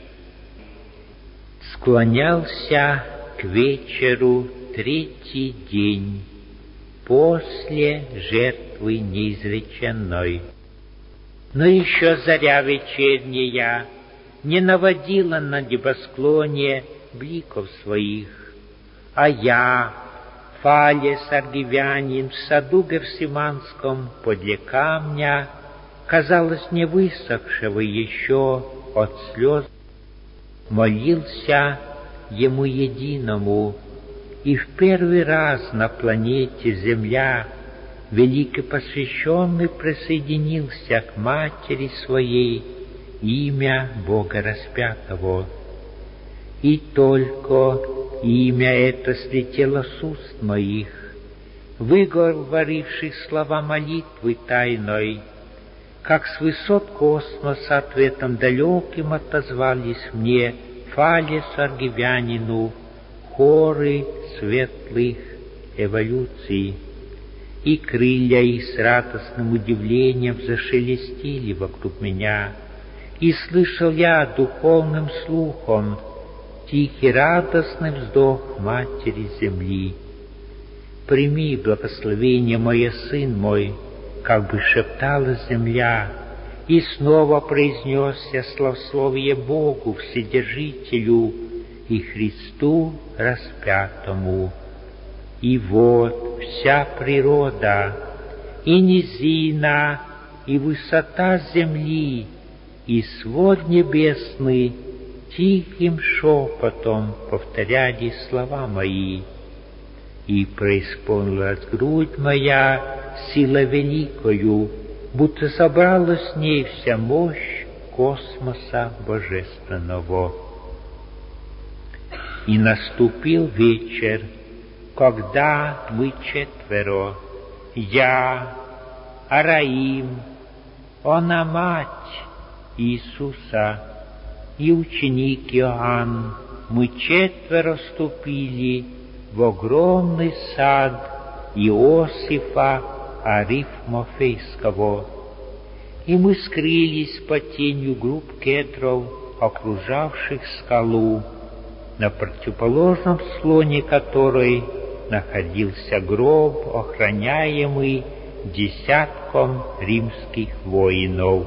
Склонялся к вечеру третий день после жертвы неизреченной. Но еще заря вечерняя не наводила на небосклоне бликов своих, а я, Фалес аргивянин, в саду Гефсиманском подле камня, казалось, не высохшего еще от слез, молился ему единому, и в первый раз на планете Земля великий посвященный присоединился к матери своей, имя Бога распятого. И только имя это слетело с уст моих, выговоривших слова молитвы тайной, как с высот космоса ответом далеким отозвались мне, Фалес аргивянину, хоры светлых эволюций, и крылья их с радостным удивлением зашелестели вокруг меня, и слышал я духовным слухом тихий радостный вздох матери земли. Прими благословение мое, сын мой, как бы шептала земля, и снова произнес я славословие Богу Вседержителю и Христу распятому. И вот вся природа, и низина, и высота земли, и свод небесный тихим шепотом повторяли слова мои. И преисполнилась грудь моя сила великою, будто собралась с ней вся мощь космоса божественного. И наступил вечер, когда мы четверо, я, Араим, она мать Иисуса и ученик Иоанн, мы четверо ступили в огромный сад Иосифа Арифмофейского, и мы скрылись под тенью групп кедров, окружавших скалу, на противоположном склоне которой находился гроб, охраняемый десятком римских воинов.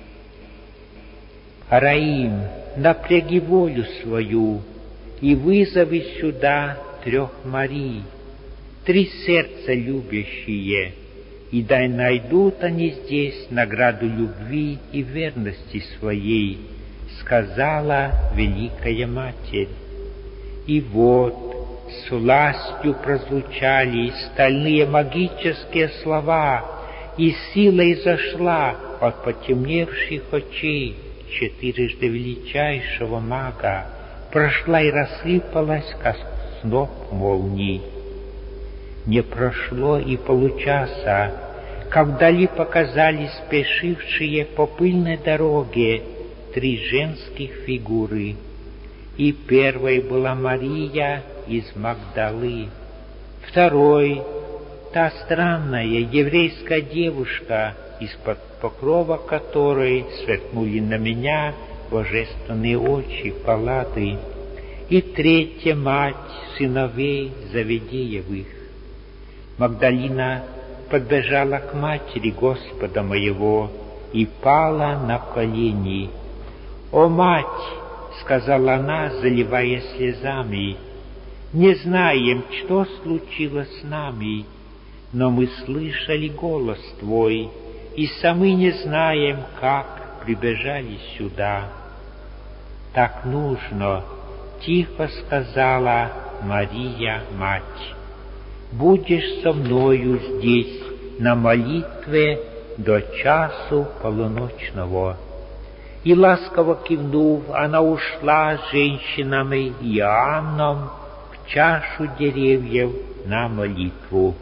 Араим, напряги волю свою и вызови сюда 3 Марий, 3 сердца любящие, и дай найдут они здесь награду любви и верности своей, сказала Великая Матерь. И вот с властью прозвучали стальные магические слова, и сила изошла от потемневших очей четырежды величайшего мага, прошла и рассыпалась, как сноп молний. Не прошло и получаса, как вдали показались спешившие по пыльной дороге 3 женских фигуры. И первой была Мария из Магдалы, второй — та странная еврейская девушка, из-под покрова которой сверкнули на меня божественные очи Паллады, и третья — мать сыновей Завидеевых. Магдалина подбежала к матери Господа моего и пала на колени. «О, мать!» — сказала она, заливаясь слезами, — «не знаем, что случилось с нами, но мы слышали голос Твой, и сами не знаем, как прибежали сюда». «Так нужно», — тихо сказала Мария, мать. «Будешь со мною здесь на молитве до часу полуночного». И ласково кивнув, она ушла с женщинами и Иоанном в чашу деревьев на молитву.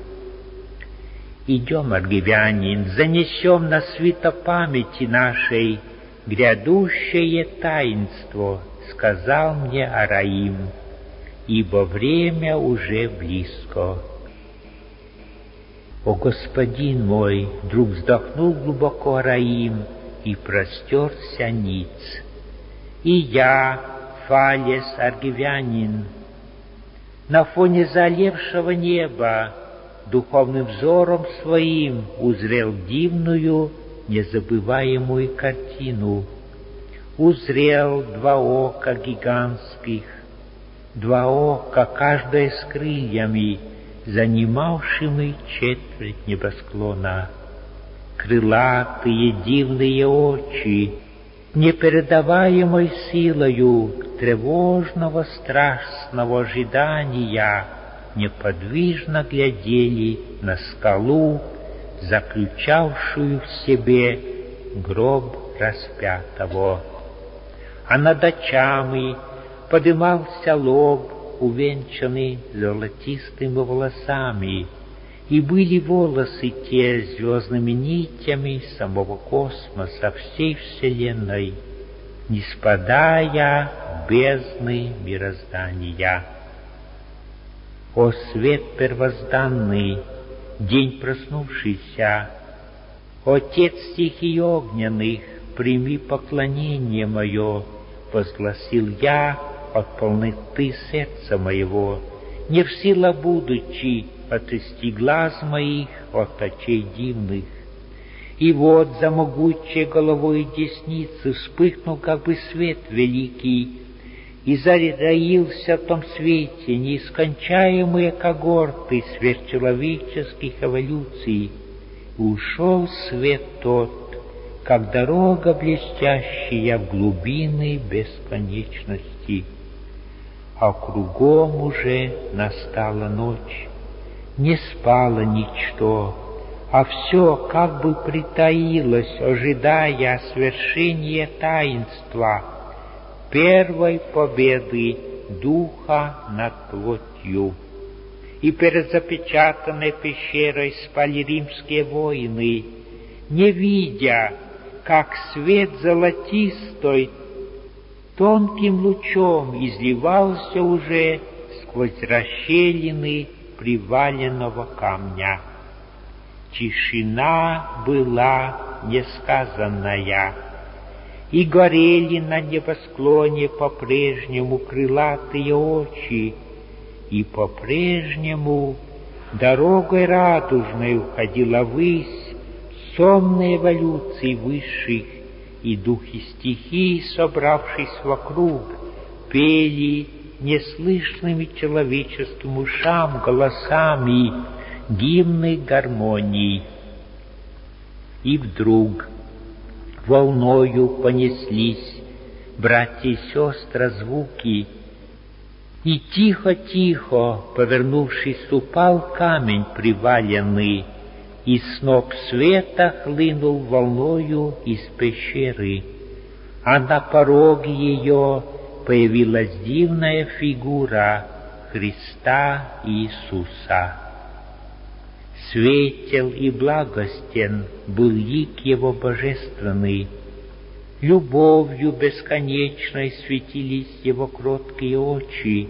«Идем, аргивянин, занесем на свито памяти нашей грядущее таинство», — сказал мне Араим, — «ибо время уже близко». «О, господин мой!» — вдруг вздохнул глубоко Араим и простерся ниц. «И я, Фалес аргивянин, на фоне залившего неба духовным взором своим узрел дивную, незабываемую картину. Узрел 2 ока гигантских, 2 ока, каждое с крыльями, занимавшими четверть небосклона. Крылатые дивные очи, непередаваемой силою тревожного страстного ожидания, неподвижно глядели на скалу, заключавшую в себе гроб распятого. А над очами подымался лоб, увенчанный золотистыми волосами, и были волосы те звездными нитями самого космоса, всей Вселенной, не спадая в бездны мироздания. О свет первозданный, день проснувшийся, Отец стихий огненных, прими поклонение мое, возгласил я от полноты сердца моего, не в силах будучи отвести глаз моих от очей дивных. И вот за могучей головой десницы вспыхнул как бы свет великий, и зароился в том свете неискончаемые когорты сверхчеловеческих эволюций. И ушел свет тот, как дорога блестящая в глубины бесконечности. А кругом уже настала ночь, не спало ничто, а все как бы притаилось, ожидая свершения таинства, первой победы духа над плотью. И перед запечатанной пещерой спали римские воины, не видя, как свет золотистой тонким лучом изливался уже сквозь расщелины приваленного камня. Тишина была несказанная, и горели на небосклоне по-прежнему крылатые очи, и по-прежнему дорогой радужной уходила ввысь сонной эволюции высших, и духи стихий, собравшись вокруг, пели неслышными человеческим ушам голосами гимны гармонии. И вдруг волною понеслись, братья и сестры, звуки, и тихо-тихо, повернувшись, упал камень приваленный, и сноп света хлынул волною из пещеры, а на пороге ее появилась дивная фигура Христа Иисуса. Светел и благостен был лик его божественный, любовью бесконечной светились его кроткие очи,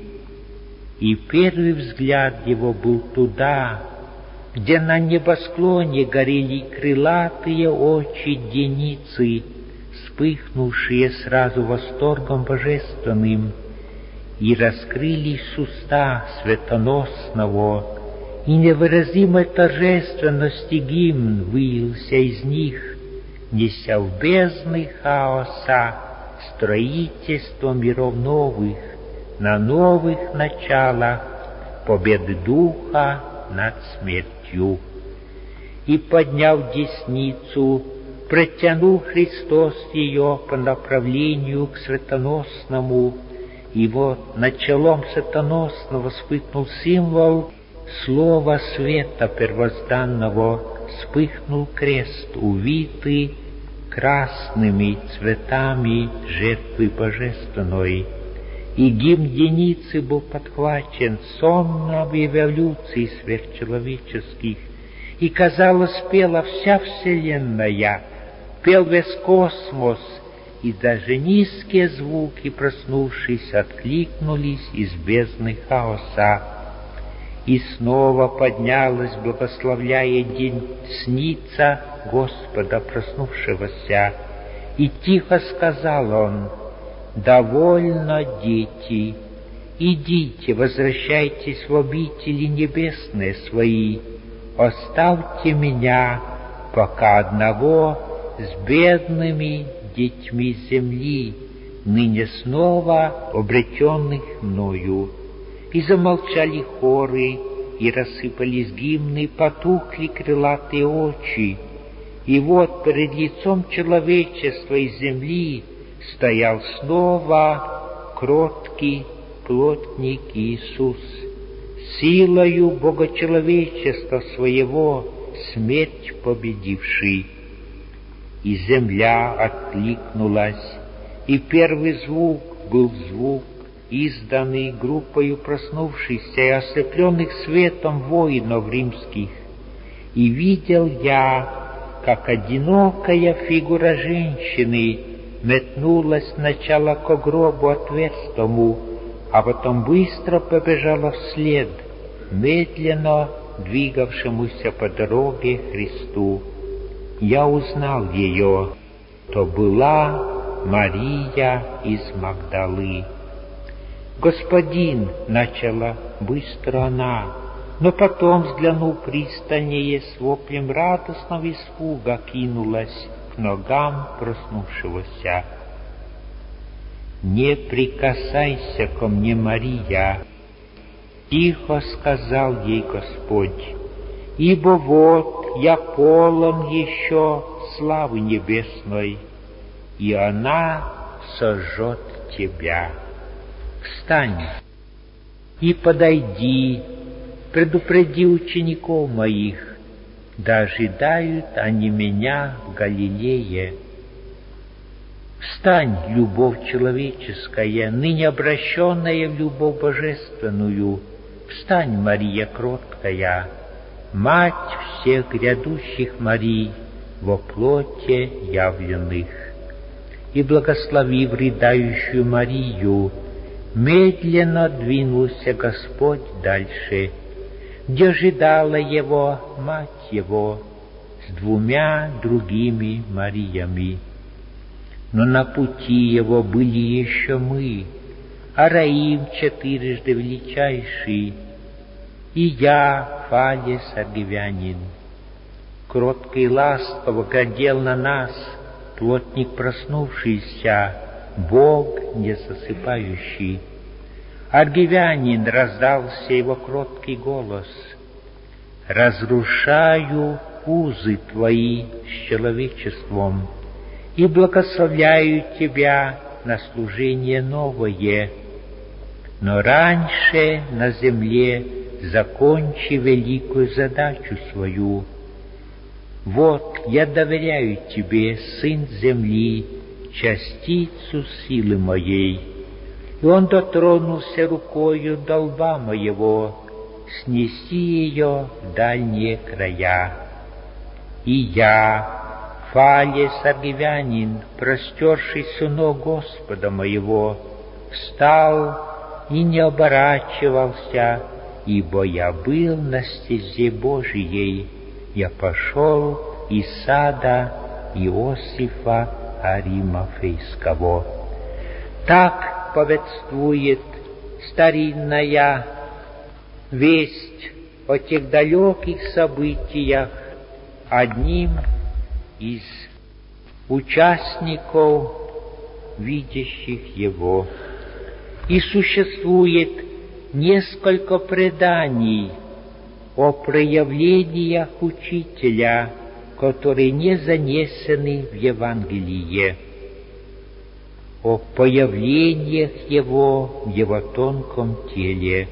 и первый взгляд его был туда, где на небосклоне горели крылатые очи деницы, вспыхнувшие сразу восторгом божественным, и раскрылись уста светоносного, и невыразимой торжественности гимн вылился из них, неся в бездны хаоса строительство миров новых, на новых началах победы духа над смертью. И, подняв десницу, протянул Христос ее по направлению к светоносному, и вот над челом светоносного вспыхнул символ слова света первозданного, вспыхнул крест, увитый красными цветами жертвы божественной, и гимн деницы был подхвачен сонном эволюции сверхчеловеческих, и, казалось, пела вся вселенная, пел весь космос, и даже низкие звуки, проснувшись, откликнулись из бездны хаоса. И снова поднялась, благословляя десница Господа проснувшегося, и тихо сказал он: «Довольно, дети, идите, возвращайтесь в обители небесные свои, оставьте меня пока одного с бедными детьми земли, ныне снова обретенных мною». И замолчали хоры, и рассыпались гимны, потухли крылатые очи. И вот перед лицом человечества из земли стоял снова кроткий плотник Иисус, силою богочеловечества своего смерть победивший. И земля откликнулась, и первый звук был звук, изданный группою проснувшихся и ослепленных светом воинов римских. И видел я, как одинокая фигура женщины метнулась сначала к гробу отверстому, а потом быстро побежала вслед медленно двигавшемуся по дороге Христу. Я узнал ее, то была Мария из Магдалы. «Господин!» — начала быстро она, но потом, взглянув пристальнее, с воплем радостного испуга кинулась к ногам проснувшегося. «Не прикасайся ко мне, Мария!» — тихо сказал ей Господь, «ибо вот я полон еще славы небесной, и она сожжет тебя. Встань и подойди, предупреди учеников моих, да ожидают они меня в Галилее. Встань, любовь человеческая, ныне обращенная в любовь божественную, встань, Мария кроткая, мать всех грядущих Марий, во плоти явленных». И, благословив рыдающую Марию, медленно двинулся Господь дальше, где ожидала его мать его с 2 другими Мариями. Но на пути его были еще мы, Араим 4 величайший, и я, Фалес Аргивянин. Кротко и ласково глядел на нас плотник проснувшийся, Бог не засыпающий. Аргивянин, раздался его кроткий голос: «Разрушаю узы твои с человечеством и благословляю тебя на служение новое. Но раньше на земле закончи великую задачу свою. Вот я доверяю тебе, сын земли, частицу силы моей». И он дотронулся рукою до лба моего: «Снеси ее в дальние края». И я, Фалес Аргивянин, простершись у ног Господа моего, встал и не оборачивался, ибо я был на стезе Божией. Я пошел из сада Иосифа Аримафейского. Так повествует старинная весть о тех далеких событиях одним из участников, видящих его. И существует несколько преданий о проявлениях Учителя, которые не занесены в Евангелие, о появлениях Его в Его тонком теле.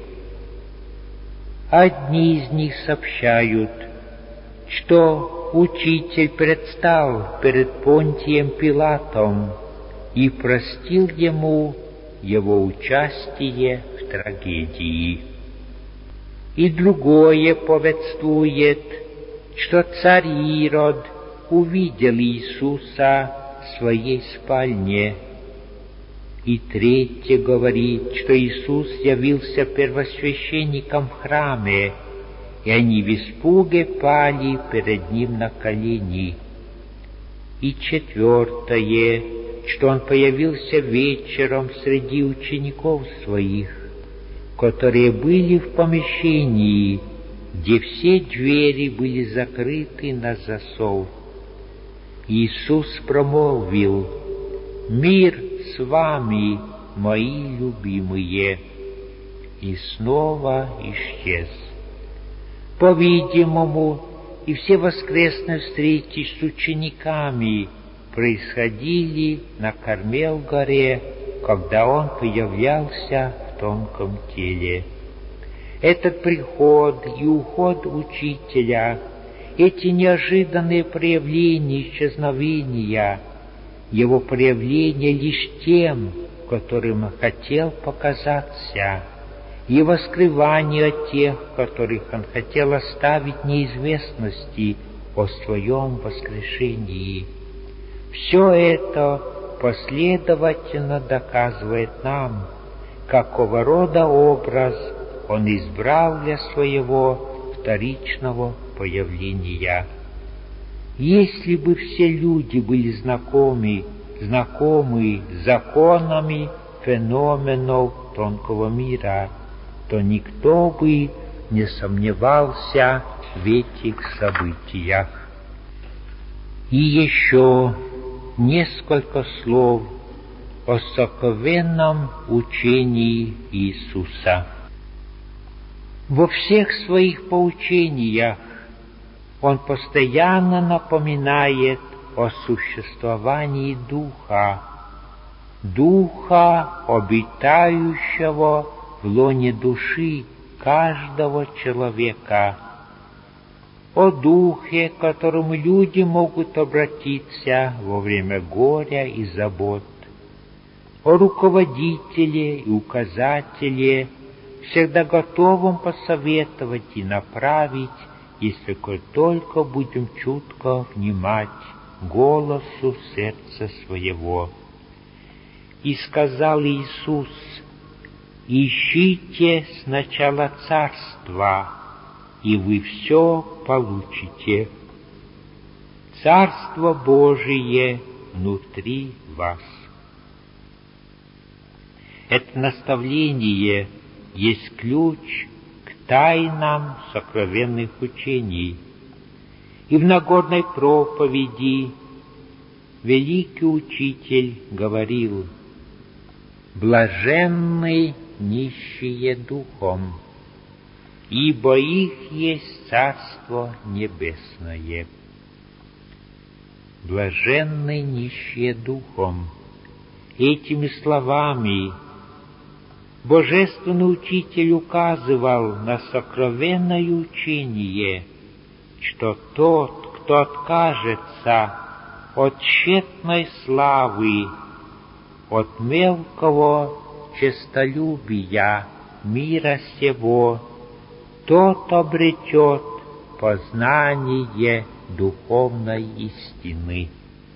Одни из них сообщают, что Учитель предстал перед Понтием Пилатом и простил ему его участие в трагедии. И другое повествует, что царь Ирод увидел Иисуса в своей спальне. И третье говорит, что Иисус явился первосвященником в храме, и они в испуге пали перед Ним на колени. И четвертое, что Он появился вечером среди учеников Своих, которые были в помещении, где все двери были закрыты на засов. Иисус промолвил: «Мир с вами, мои любимые!» И снова исчез. По-видимому, и все воскресные встречи с учениками происходили на Кармел-горе, когда Он появлялся в тонком теле. Этот приход и уход Учителя, эти неожиданные проявления исчезновения, Его проявление лишь тем, которым Он хотел показаться, Его скрывание от тех, которых Он хотел оставить в неизвестности о Своем воскрешении. Все это последовательно доказывает нам, какого рода образ Он избрал для своего вторичного появления. Если бы все люди были знакомы с законами феноменов тонкого мира, то никто бы не сомневался в этих событиях. И еще несколько слов о сокровенном учении Иисуса. Во всех своих поучениях Он постоянно напоминает о существовании Духа, обитающего в лоне души каждого человека, о Духе, к которому люди могут обратиться во время горя и забот, о руководителе и указателе, всегда готовом посоветовать и направить, если только будем чутко внимать голосу сердца своего. И сказал Иисус: «Ищите сначала Царства, и вы все получите. Царство Божие внутри вас». Это наставление есть ключ к тайнам сокровенных учений. И в Нагорной проповеди великий учитель говорил: «Блаженны нищие духом, ибо их есть Царство Небесное». Блаженны нищие духом. Этими словами Божественный Учитель указывал на сокровенное учение, что тот, кто откажется от тщетной славы, от мелкого честолюбия мира сего, тот обретет познание духовной истины.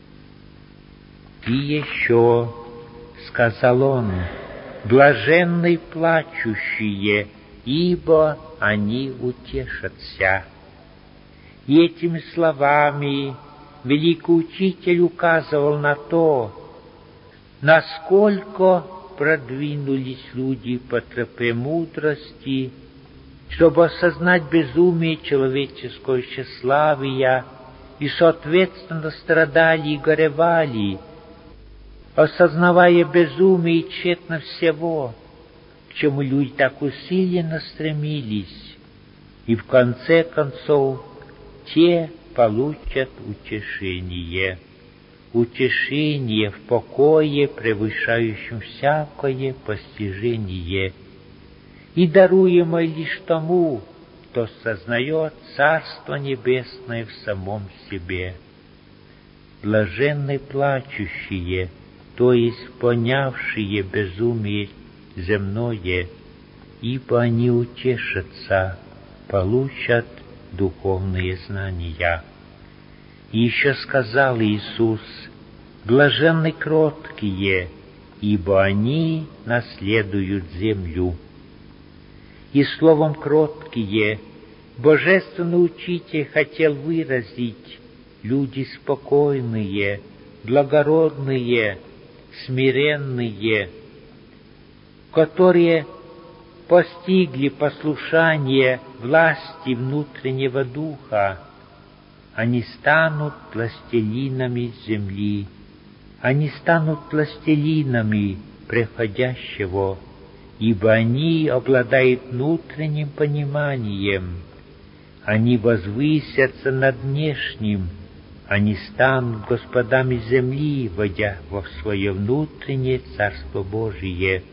И еще сказал Он: «Блаженны плачущие, ибо они утешатся». И этими словами великий учитель указывал на то, насколько продвинулись люди по тропе мудрости, чтобы осознать безумие человеческого тщеславия, и соответственно страдали и горевали, осознавая безумие и тщетность всего, к чему люди так усиленно стремились, и в конце концов те получат утешение в покое, превышающем всякое постижение, и даруемое лишь тому, кто сознает Царство Небесное в самом себе. Блаженны плачущие, то есть понявшие безумие земное, ибо они утешатся, получат духовные знания. И еще сказал Иисус: «Блаженны кроткие, ибо они наследуют землю». И словом «кроткие» Божественный Учитель хотел выразить люди спокойные, благородные, смиренные, которые постигли послушание власти внутреннего духа. Они станут властелинами земли, они станут властелинами приходящего, ибо они обладают внутренним пониманием, они возвысятся над внешним, они станут господами земли, войдя во свое внутреннее Царство Божие.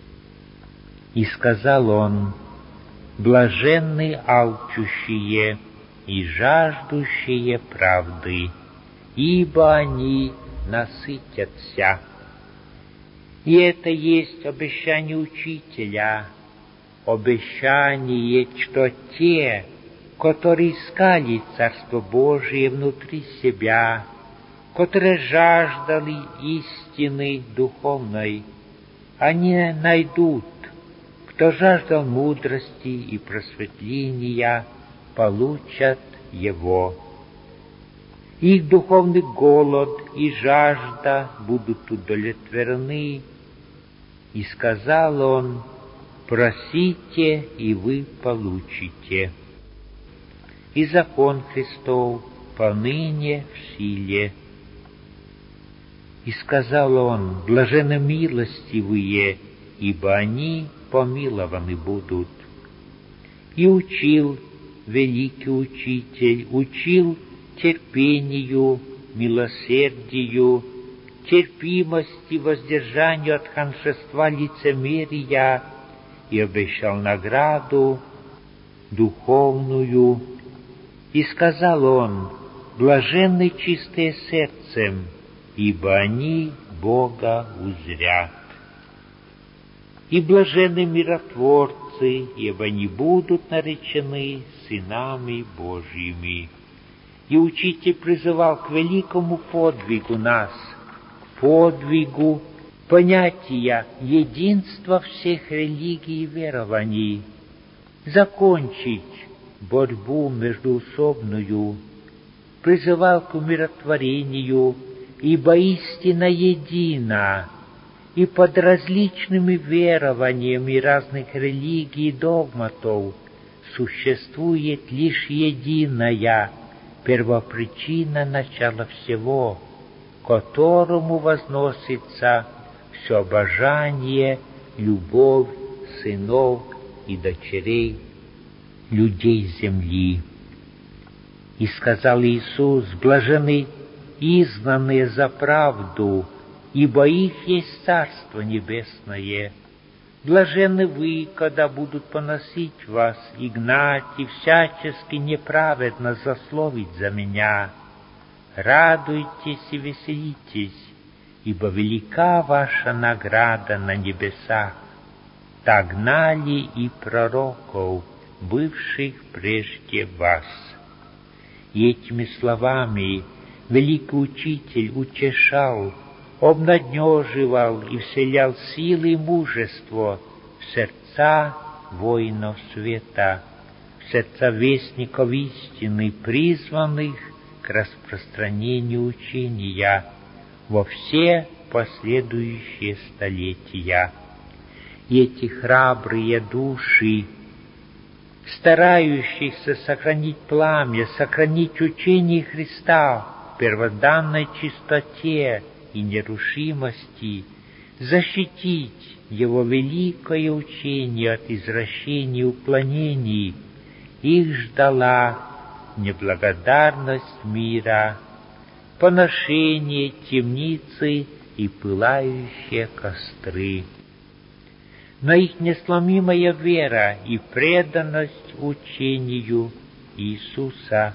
И сказал Он: «Блаженны алчущие и жаждущие правды, ибо они насытятся». И это есть обещание Учителя, обещание, что те, которые искали Царство Божие внутри себя, которые жаждали истины духовной, они найдут. Кто жаждал мудрости и просветления, получат его. Их духовный голод и жажда будут удовлетворены, И сказал он: просите, и вы получите. И закон Христов поныне в силе. И сказал он: блаженны милостивые, ибо они помилованы будут. И учил великий учитель, учил терпению, милосердию, терпимости, воздержанию от ханжества, лицемерия, и обещал награду духовную. И сказал он: блаженны чистые сердцем, ибо они Бога узрят. И блаженны миротворцы, ибо они будут наречены сынами Божьими. И учитель призывал к великому подвигу нас, к подвигу понятия единства всех религий и верований, закончить борьбу междуусобную, призывал к умиротворению, ибо истина едина, и под различными верованиями разных религий и догматов существует лишь единая первопричина начала всего, к которому возносится все обожание, любовь сынов и дочерей людей земли. И сказал Иисус: блаженны изгнанные за правду, ибо их есть Царство Небесное. Блаженны вы, когда будут поносить вас и гнать, и всячески неправедно злословить за меня. Радуйтесь и веселитесь, ибо велика ваша награда на небесах. Так гнали и пророков, бывших прежде вас. И этими словами великий учитель утешал, обнадеживал и вселял силы и мужество в сердца воинов света, в сердца вестников истины, призванных к распространению учения во все последующие столетия. И эти храбрые души, старающихся сохранить пламя, сохранить учение Христа в первозданной чистоте и нерушимости, защитить Его великое учение от извращений и уклонений, их ждала неблагодарность мира, поношение темницы и пылающие костры. Но их несломимая вера и преданность учению Иисуса,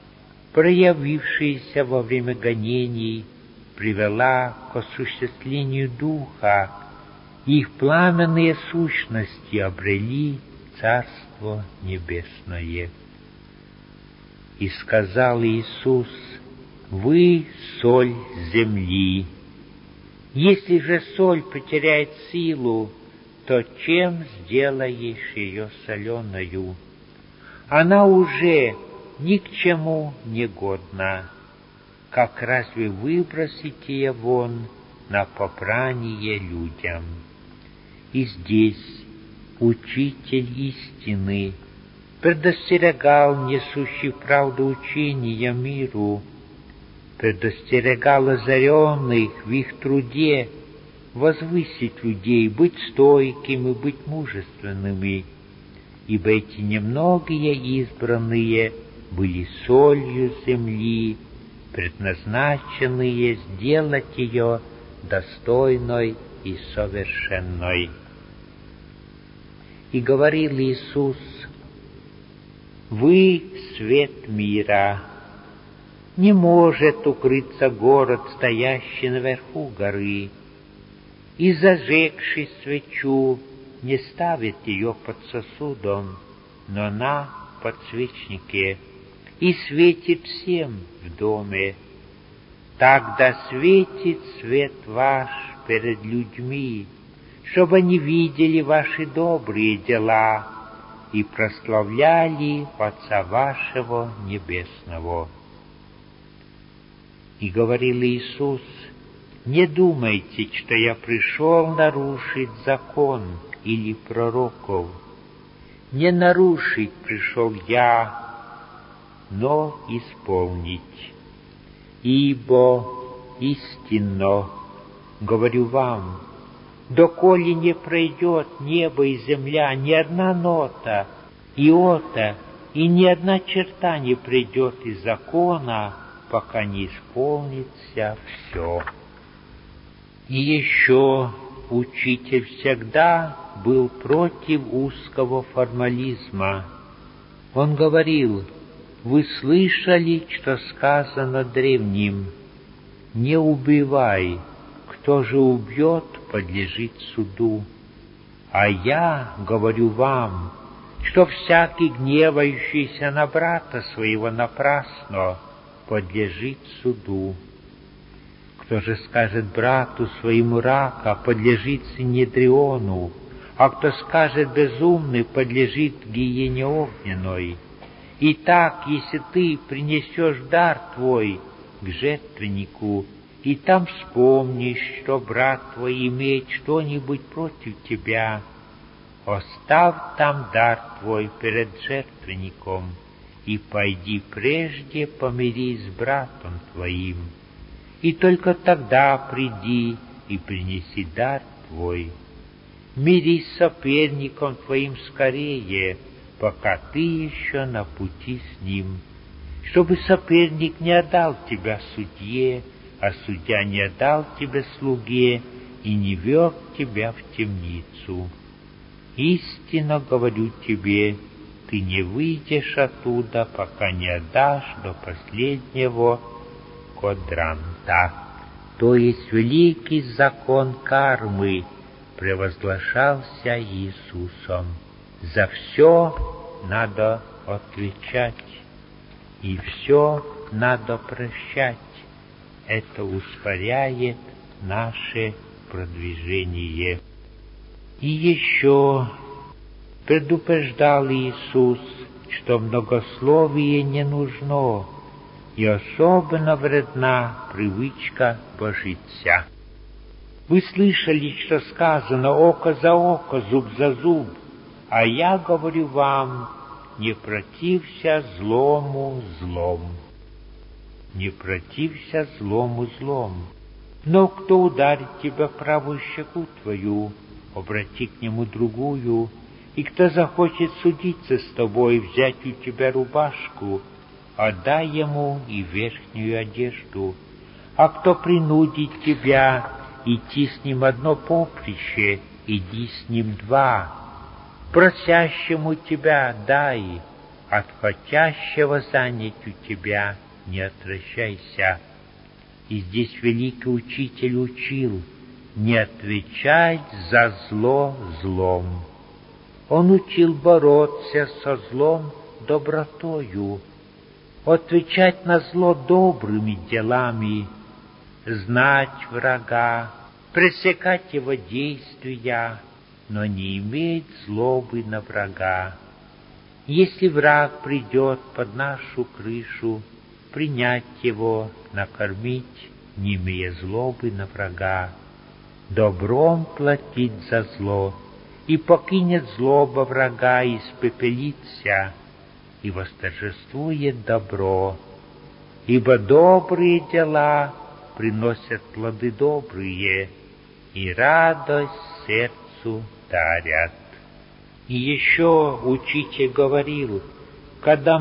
проявившаяся во время гонений, привела к осуществлению Духа, и их пламенные сущности обрели Царство Небесное. И сказал Иисус: вы соль земли. Если же соль потеряет силу, то чем сделаешь ее соленою? Она уже ни к чему не годна. Как разве выбросите ее вон на попрание людям? И здесь учитель истины предостерегал несущий правду учения миру, предостерегал озаренных в их труде возвысить людей, быть стойкими, быть мужественными, ибо эти немногие избранные были солью земли, предназначенные сделать ее достойной и совершенной. И говорил Иисус: вы свет мира. Не может укрыться город, стоящий наверху горы, и, зажегши свечу, не ставит ее под сосудом, но на подсвечнике, и светит всем в доме. Тогда светит свет ваш перед людьми, чтобы они видели ваши добрые дела и прославляли Отца вашего Небесного. И говорил Иисус: Не думайте, что я пришел нарушить закон или пророков. Не нарушить пришел я, но исполнить. Ибо истинно говорю вам, доколе не пройдет небо и земля, ни одна нота, иота, и ни одна черта не придет из закона, пока не исполнится все. И еще учитель всегда был против узкого формализма. Он говорил: вы слышали, что сказано древним: не убивай, кто же убьет, подлежит суду. А я говорю вам, что всякий гневающийся на брата своего напрасно подлежит суду. Кто же скажет брату своему рака, подлежит синедриону, а кто скажет безумный, подлежит гиене огненной. Итак, если ты принесешь дар твой к жертвеннику, и там вспомнишь, что брат твой имеет что-нибудь против тебя, оставь там дар твой перед жертвенником, и пойди прежде помирись с братом твоим, и только тогда приди и принеси дар твой. Мирись с соперником твоим скорее, пока ты еще на пути с ним, чтобы соперник не отдал тебя судье, а судья не отдал тебя слуге и не вел тебя в темницу. Истинно говорю тебе, ты не выйдешь оттуда, пока не отдашь до последнего квадранта. То есть великий закон кармы превозглашался Иисусом. За все надо отвечать, и все надо прощать. Это ускоряет наше продвижение. И еще предупреждал Иисус, что многословие не нужно, и особенно вредна привычка божиться. Вы слышали, что сказано: око за око, зуб за зуб, а я говорю вам, не протився злому злом. Не протився злому злом. Но кто ударит тебя в правую щеку твою, обрати к нему другую, и кто захочет судиться с тобой, взять у тебя рубашку, отдай ему и верхнюю одежду. А кто принудит тебя идти с ним одно поприще, иди с ним два. Просящему тебя дай, от хотящего занять у тебя не отвращайся. И здесь великий учитель учил не отвечать за зло злом. Он учил бороться со злом добротою, отвечать на зло добрыми делами, знать врага, пресекать его действия, но не иметь злобы на врага. Если враг придет под нашу крышу, принять его, накормить, не имея злобы на врага, добром платить за зло, и покинет злоба врага, испепелится, и восторжествует добро. Ибо добрые дела приносят плоды добрые, и радость сердцу дарят. И еще учитель говорил: когда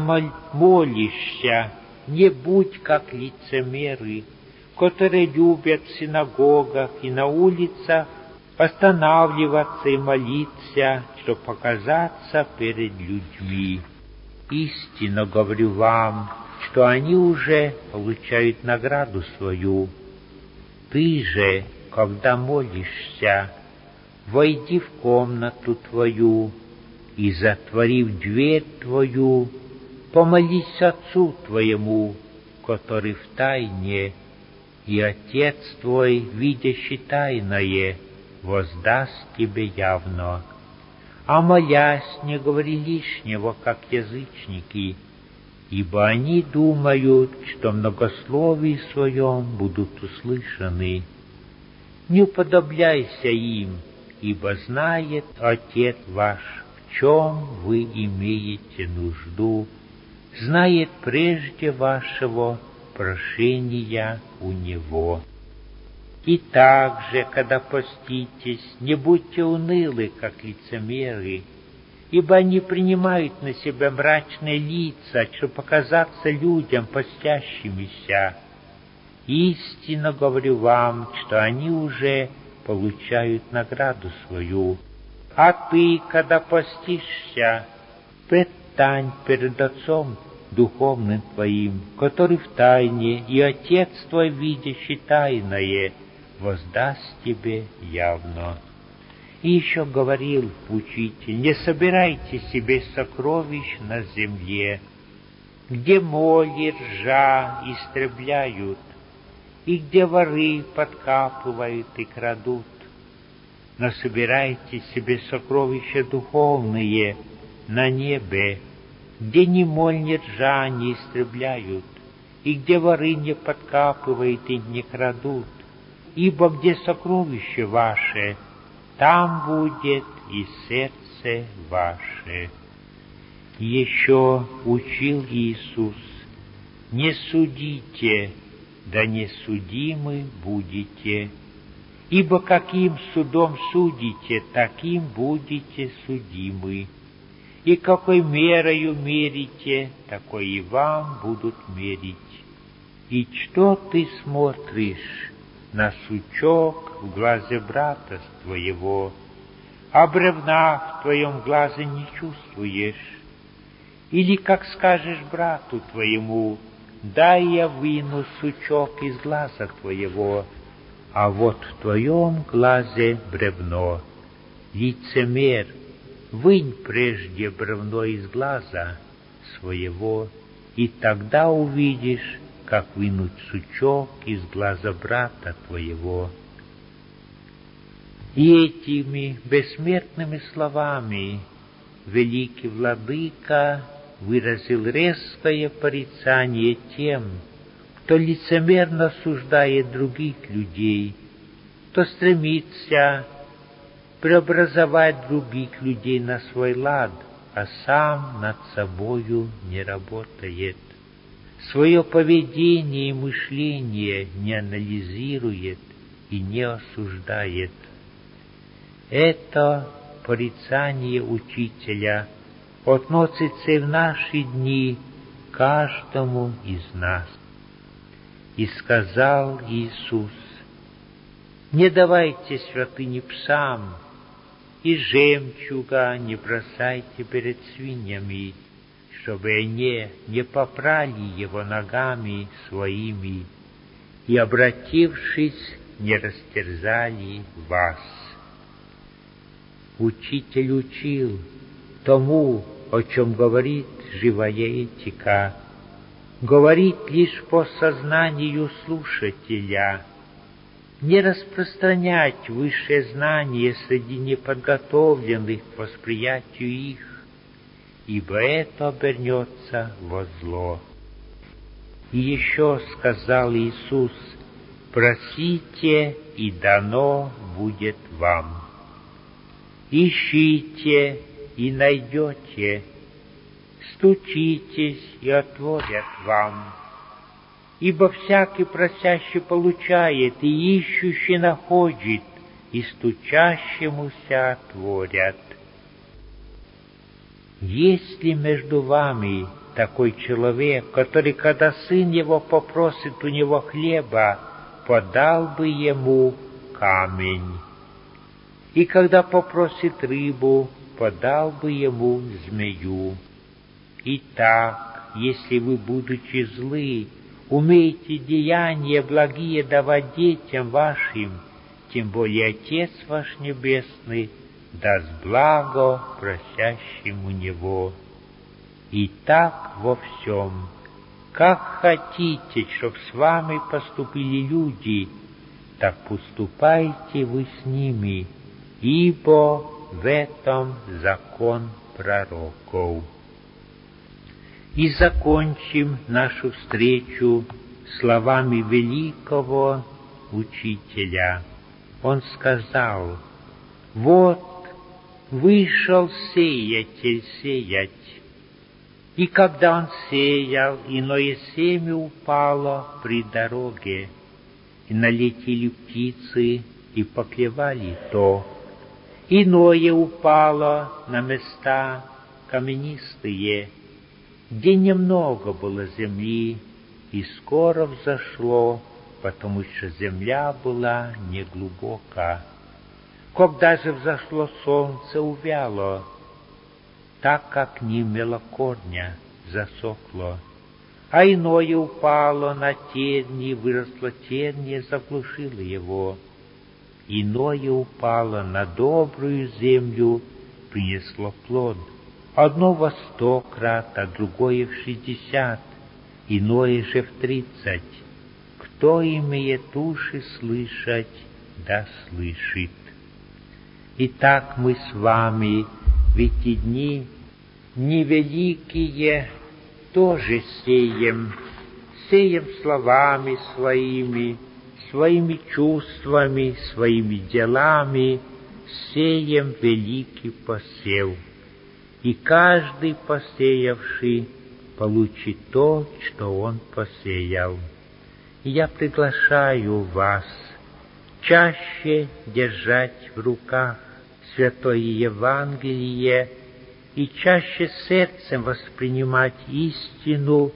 молишься, не будь как лицемеры, которые любят в синагогах и на улицах останавливаться и молиться, чтобы показаться перед людьми. Истинно говорю вам, что они уже получают награду свою. Ты же, когда молишься, войди в комнату твою и, затворив дверь твою, помолись Отцу твоему, который в тайне, и Отец твой, видящий тайное, воздаст тебе явно. А молясь, не говори лишнего, как язычники, ибо они думают, что в многословии своем будут услышаны. Не уподобляйся им, ибо знает Отец ваш, в чем вы имеете нужду, знает прежде вашего прошения у Него. И также, когда поститесь, не будьте унылы, как лицемеры, ибо они принимают на себя мрачные лица, чтобы показаться людям постящимися. Истинно говорю вам, что они уже получают награду свою. А ты, когда постишься, предстань перед Отцом Духовным твоим, который в тайне, и Отец твой, видящий тайное, воздаст тебе явно. И еще говорил Учитель: не собирайте себе сокровищ на земле, где моль и ржа истребляют, и где воры подкапывают и крадут. Но собирайте себе сокровища духовные на небе, где ни моль, ни ржа не истребляют, и где воры не подкапывают и не крадут. Ибо где сокровище ваше, там будет и сердце ваше. Еще учил Иисус: не судите, да не судимы будете, ибо каким судом судите, таким будете судимы, и какой мерою мерите, такой и вам будут мерить. И что ты смотришь на сучок в глазе брата твоего, а бревна в твоем глазе не чувствуешь? Или как скажешь брату твоему: дай я выну сучок из глаза твоего, а вот в твоем глазе бревно. Лицемер, вынь прежде бревно из глаза своего, и тогда увидишь, как вынуть сучок из глаза брата твоего. И этими бессмертными словами великий владыка выразил резкое порицание тем, кто лицемерно осуждает других людей, кто стремится преобразовать других людей на свой лад, а сам над собою не работает. Свое поведение и мышление не анализирует и не осуждает. Это порицание Учителя относится и в наши дни к каждому из нас. И сказал Иисус: не давайте святыни псам, и жемчуга не бросайте перед свиньями, чтобы они не попрали его ногами своими и, обратившись, не растерзали вас. Учитель учил тому, о чем говорит живая этика, говорит лишь по сознанию слушателя, не распространять высшее знание среди неподготовленных к восприятию их, ибо это обернется во зло. И еще сказал Иисус: просите, и дано будет вам. Ищите, и найдете. Стучитесь, и отворят вам. Ибо всякий просящий получает, и ищущий находит, и стучащемуся отворят. Есть ли между вами такой человек, который, когда сын его попросит у него хлеба, подал бы ему камень? И когда попросит рыбу, подал бы ему змею? Итак, если вы, будучи злы, умеете деяния благие давать детям вашим, тем более Отец ваш Небесный даст благо просящим у Него. И так во всем, как хотите, чтоб с вами поступили люди, так поступайте вы с ними, ибо в этом закон пророков. И закончим нашу встречу словами великого Учителя: Он сказал: «Вот вышел сеятель сеять». И когда он сеял, иное семя упало при дороге, и налетели птицы и поклевали то. Иное упало на места каменистые, где немного было земли, и скоро взошло, потому что земля была неглубока. Когда же взошло солнце, увяло, так как не имело корня, засохло. А иное упало на тернии, выросло терние, заглушило его. Иное упало на добрую землю, принесло плод. Одно во 100 крат, а другое в 60, иное же в 30. Кто имеет уши слышать, да слышит. Итак, мы с вами в эти дни невеликие тоже сеем словами своими, своими чувствами, своими делами, сеем великий посев. И каждый посеявший получит то, что он посеял. И я приглашаю вас чаще держать в руках Святое Евангелие и чаще сердцем воспринимать истину,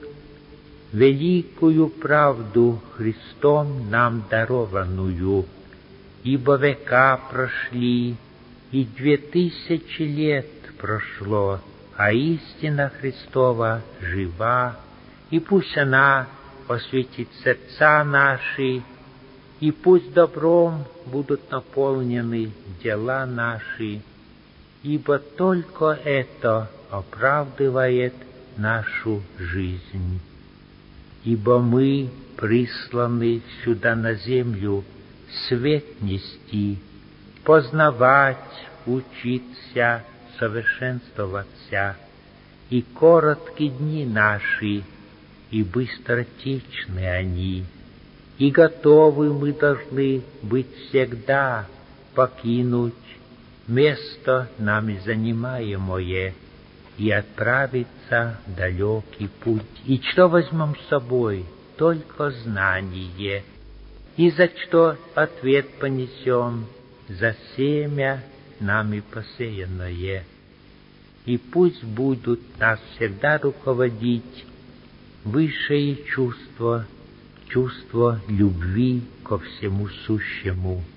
великую правду Христом нам дарованную. Ибо века прошли, и 2000 лет прошло, а истина Христова жива, и пусть она осветит сердца наши, и пусть добром будут наполнены дела наши, ибо только это оправдывает нашу жизнь. Ибо мы присланы сюда на землю свет нести, познавать, учиться, совершенствоваться, и коротки дни наши, и быстротечны они, и готовы мы должны быть всегда покинуть место нами занимаемое и отправиться в далекий путь. И что возьмем с собой? Только знание. И за что ответ понесем? За семя нами посеянное. И пусть будут нас всегда руководить высшее чувство любви ко всему сущему.